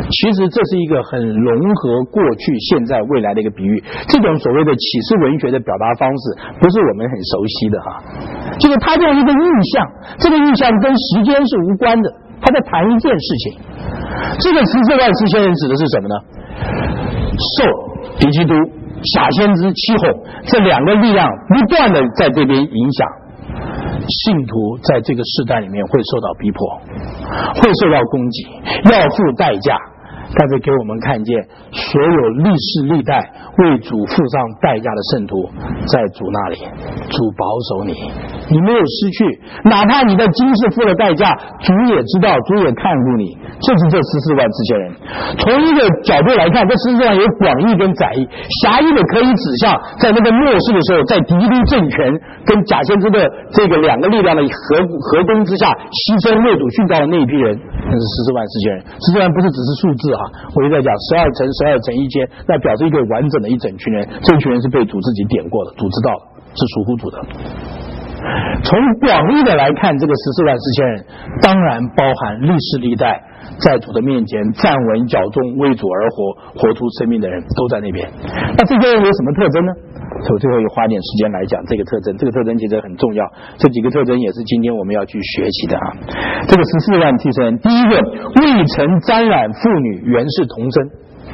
其实这是一个很融合过去、现在、未来的一个比喻。这种所谓的启示文学的表达方式，不是我们很熟悉的哈。就是他这样一个印象，这个印象跟时间是无关的，他在谈一件事情。这个十四万四千人指的是什么呢？兽、敌基督、假先知、欺哄这两个力量不断的在这边影响。信徒在这个世代里面会受到逼迫，会受到攻击，要付代价。但是给我们看见，所有历世历代为主付上代价的圣徒，在主那里，主保守你，你没有失去，哪怕你在今世付了代价，主也知道，主也看顾你。这是这十四万四千人。从一个角度来看，这十四万有广义跟窄义。狭义的可以指向在那个末世的时候，在敌基督政权跟假先知的这个两个力量的合合攻之下，牺牲为主殉道的那一批人，那是十四万四千人。十四万不是只是数字哈，我就在讲十二乘十二乘一千，那表示一个完整的一整群人，这一群人是被主自己点过的，主知道的，是属乎主的。从广义的来看，这个十四万四千人当然包含历世历代在主的面前站稳脚中为主而活活出生命的人都在那边。那这些人有什么特征呢？所以我最后也花点时间来讲这个特征。这个特征其实很重要，这几个特征也是今天我们要去学习的啊。这个十四万替身，第一个未曾沾染妇女原是童贞。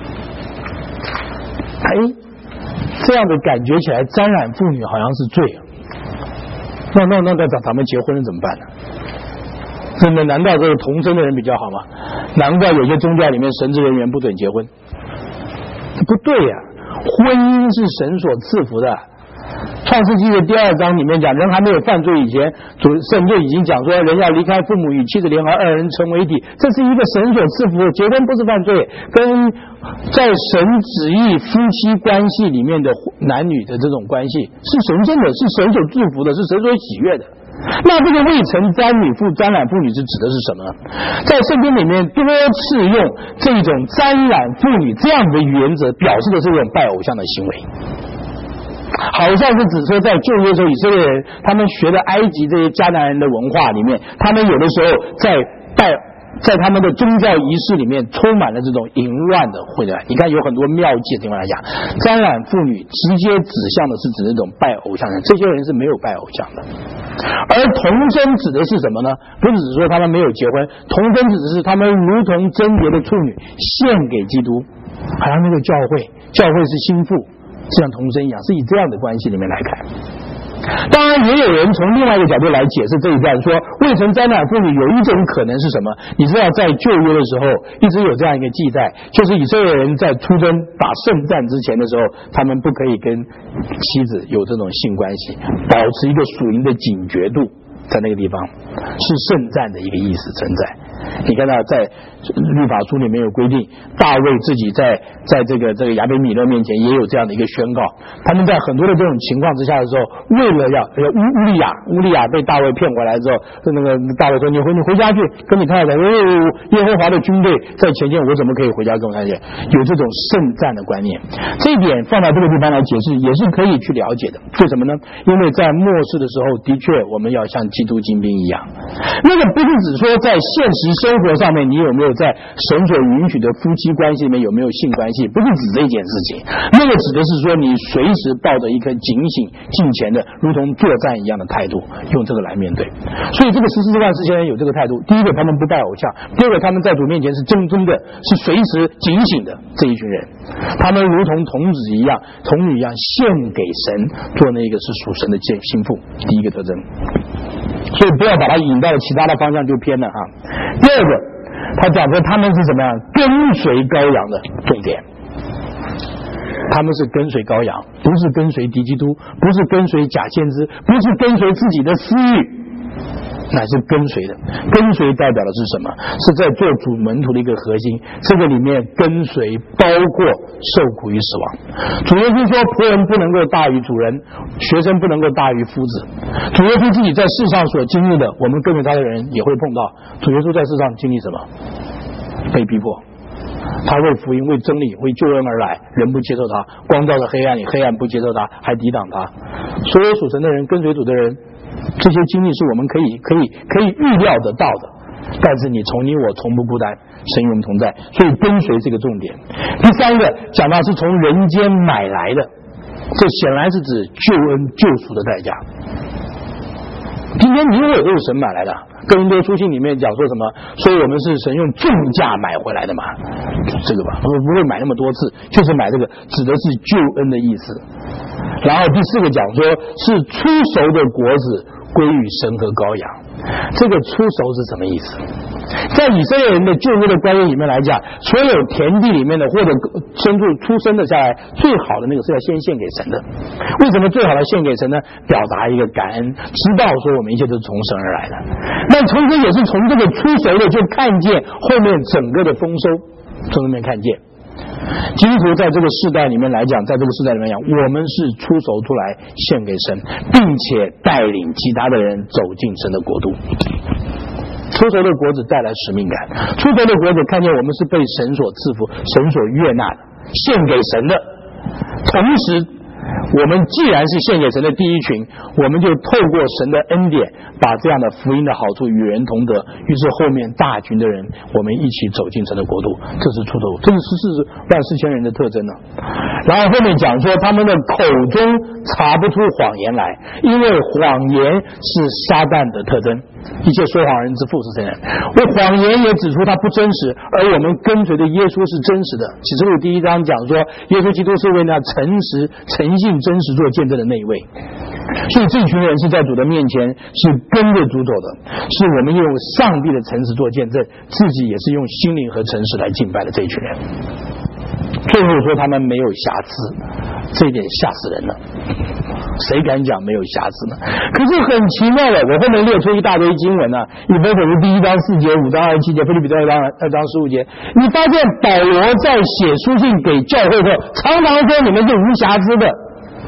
哎，这样的感觉起来，沾染妇女好像是罪啊。那那那那咱们结婚了怎么办呢？真的，难道这个童贞的人比较好吗？难怪有些宗教里面神职人员不准结婚，不对呀、啊！婚姻是神所赐福的。创世纪的第二章里面讲，人还没有犯罪以前，主圣就已经讲说，人要离开父母与妻子联合，二人成为一体，这是一个神所赐福的。结婚不是犯罪，跟在神旨意夫妻关系里面的男女的这种关系是神圣的，是神所祝福的，是神所喜悦的。那这个未曾沾女妇、沾染妇女是指的是什么呢？在圣经里面多次用这种沾染妇女这样的原则，表示的是一种拜偶像的行为。好像是指说，在旧约的时候，以色列人他们学的埃及这些迦南人的文化里面，他们有的时候在拜，在他们的宗教仪式里面充满了这种淫乱的会的。你看有很多庙祭的地方来讲，沾染妇女直接指向的是指那种拜偶像的，这些人是没有拜偶像的。而童贞指的是什么呢？不是指说他们没有结婚，童贞指的是他们如同贞洁的处女献给基督，好像那个教会，教会是心腹。就像童贞一样，是以这样的关系里面来看。当然也有人从另外一个角度来解释这一段，说未曾沾染妇女有一种可能是什么？你知道在旧约的时候一直有这样一个记载，就是以色列人在出征打圣战之前的时候，他们不可以跟妻子有这种性关系，保持一个属灵的警觉度，在那个地方是圣战的一个意思存在。你看到在律法书里面有规定，大卫自己在在这个这个亚比米勒面前也有这样的一个宣告。他们在很多的这种情况之下的时候，为了要乌乌利亚乌利亚被大卫骗回来之后，那个大卫说：“你回你回家去跟你太太，哦，耶和华的军队在前线，我怎么可以回家跟我太太？”有这种圣战的观念，这一点放到这个地方来解释也是可以去了解的。为什么呢？因为在末世的时候，的确我们要像基督精兵一样，那个不是只说在现实生活上面你有没有在神所允许的夫妻关系里面有没有性关系，不是指这件事情，那个指的是说你随时抱着一颗警醒敬虔的如同作战一样的态度，用这个来面对。所以这个十四万四千人有这个态度，第一个他们不拜偶像，第二个他们在主面前是忠贞的，是随时警醒的这一群人，他们如同童子一样童女一样献给神，做那个是属神的心腹，第一个特征。所以不要把它引到了其他的方向就偏了啊。第二个他讲说他们是什么样跟随羔羊的重点，他们是跟随羔羊，不是跟随敌基督，不是跟随假先知，不是跟随自己的私欲，乃是跟随的。跟随代表的是什么？是在做主门徒的一个核心。这个里面跟随包括受苦于死亡。主耶稣说仆人不能够大于主人，学生不能够大于夫子。主耶稣自己在世上所经历的，我们跟随他的人也会碰到。主耶稣在世上经历什么？被逼迫，他为福音为真理为救恩而来，人不接受他，光照着黑暗里，黑暗不接受他，还抵挡他。所有属神的人跟随主的人，这些经历是我们可以可以可以预料得到的。 但是你从你我从不孤单，神与我们同在，所以跟随这个重点。第三个讲到是从人间买来的，这显然是指救恩救赎的代价。今天你我也是神买来的，哥林多书信里面讲说什么？所以我们是神用重价买回来的嘛，这个吧，不不会买那么多次，就是买这个，指的是救恩的意思。然后第四个讲说是出熟的果子归于神和羔羊，这个出熟是什么意思？在以色列人的旧约的观念里面来讲，所有田地里面的或者牲畜出生的下来，最好的那个是要先献给神的。为什么最好的献给神呢？表达一个感恩，知道说我们一切都是从神而来的。那同时也是从这个出熟的就看见后面整个的丰收，从那边看见。基督徒在这个世代里面来讲，在这个世代里面讲，我们是出手出来献给神，并且带领其他的人走进神的国度。出熟的果子带来使命感，出熟的果子看见我们是被神所赐福、神所悦纳的，献给神的。同时我们既然是献给神的第一群，我们就透过神的恩典把这样的福音的好处与人同得，于是后面大群的人我们一起走进神的国度，这是出头，这是十四万四千人的特征呢。然后后面讲说他们的口中查不出谎言来，因为谎言是撒旦的特征，一切说谎人之父是谁人？为谎言也指出他不真实，而我们跟随的耶稣是真实的。启示录第一章讲说，耶稣基督是为那诚实、诚信、真实做见证的那一位。所以这群人是在主的面前是跟着主走的，是我们用上帝的诚实做见证，自己也是用心灵和诚实来敬拜的这一群人。最后说他们没有瑕疵，这一点吓死人了。谁敢讲没有瑕疵呢？可是很奇妙的，我后面列出一大堆经文啊，以弗所书第一章四节、五章二十七节、腓立比书二章二章十五节，你发现保罗在写书信给教会后，常常说你们是无瑕疵的。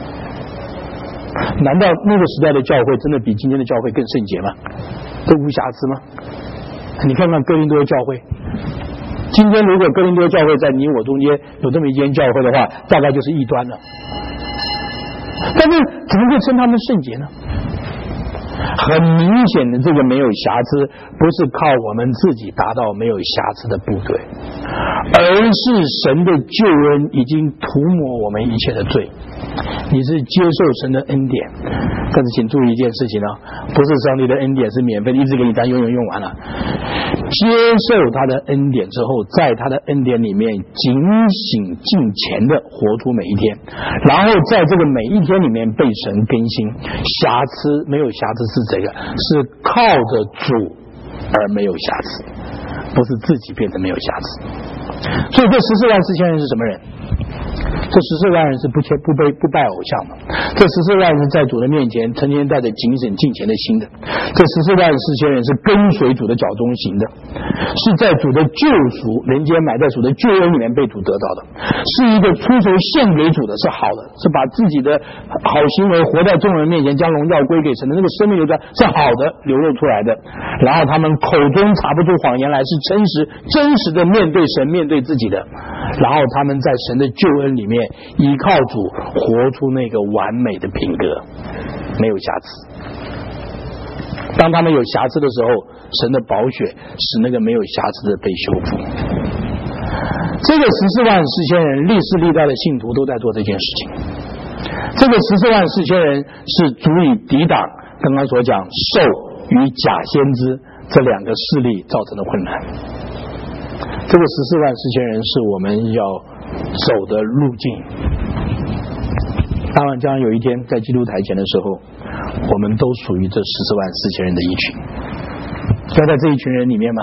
难道那个时代的教会真的比今天的教会更圣洁吗？都无瑕疵吗？你看看哥林多教会，今天如果哥林多教会在你我中间有这么一间教会的话，大概就是异端了。但是怎么会称他们圣洁呢？很明显的，这个没有瑕疵不是靠我们自己达到没有瑕疵的部队，而是神的救恩已经涂抹我们一切的罪。你是接受神的恩典，但是请注意一件事情呢，不是上帝的恩典是免费的，一直给你单永远用完了。接受他的恩典之后，在他的恩典里面警醒敬虔的活出每一天，然后在这个每一天里面被神更新。瑕疵没有瑕疵是这个，是靠着主而没有瑕疵，不是自己变成没有瑕疵。所以这十四万四千人是什么人？这十四万人是不切不拜不拜偶像的，这十四万人在主的面前成天带着谨慎敬虔的心的，这十四万四千人是跟随主的脚中行的，是在主的救赎人间买在主的救恩里面被主得到的，是一个出手献给主的，是好的，是把自己的好行为活在众人面前，将荣耀归给神的那个生命流出来，是好的流露出来的。然后他们口中查不出谎言来，是真实真实的面对神面对自己的，然后他们在神的救恩里面依靠主活出那个完美的品格，没有瑕疵。当他们有瑕疵的时候，神的宝血使那个没有瑕疵的被修复。这个十四万四千人历世历代的信徒都在做这件事情，这个十四万四千人是足以抵挡刚刚所讲兽与假先知这两个势力造成的混乱。这个十四万四千人是我们要走的路径。当然将有一天在基督台前的时候，我们都属于这十四万四千人的一群。要在这一群人里面吗？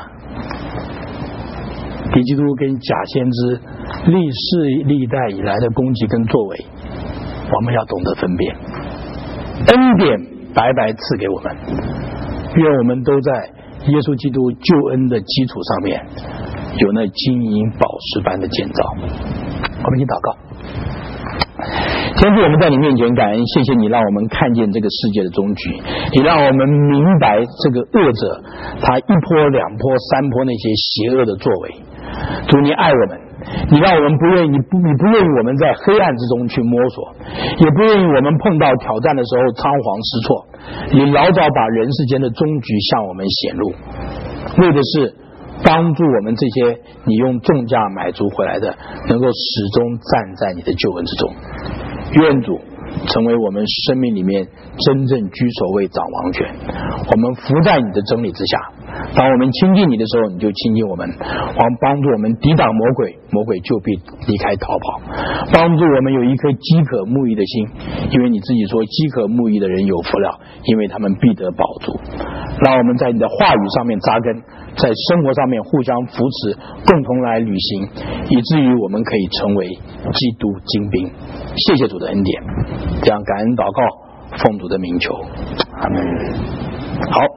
敌基督跟假先知历世历代以来的攻击跟作为，我们要懂得分辨。恩典白白赐给我们，愿我们都在耶稣基督救恩的基础上面有那金银宝石般的建造。我们一起祷告。天父，我们在你面前感恩，谢谢你让我们看见这个世界的终局，也让我们明白这个恶者他一波两波三波那些邪恶的作为。主，你爱我们， 你让我们不愿意，你不你不愿意我们在黑暗之中去摸索，也不愿意我们碰到挑战的时候仓皇失措。你老早把人世间的终局向我们显露，为的是帮助我们这些你用重价买足回来的，能够始终站在你的救恩之中。愿主成为我们生命里面真正居首位掌王权，我们伏在你的真理之下。当我们亲近你的时候，你就亲近我们，帮帮助我们抵挡魔鬼，魔鬼就必离开逃跑。帮助我们有一颗饥渴慕义的心，因为你自己说饥渴慕义的人有福了，因为他们必得饱足。让我们在你的话语上面扎根，在生活上面互相扶持，共同来旅行，以至于我们可以成为基督精兵。谢谢主的恩典，这样感恩祷告，奉主的名求，阿们。好。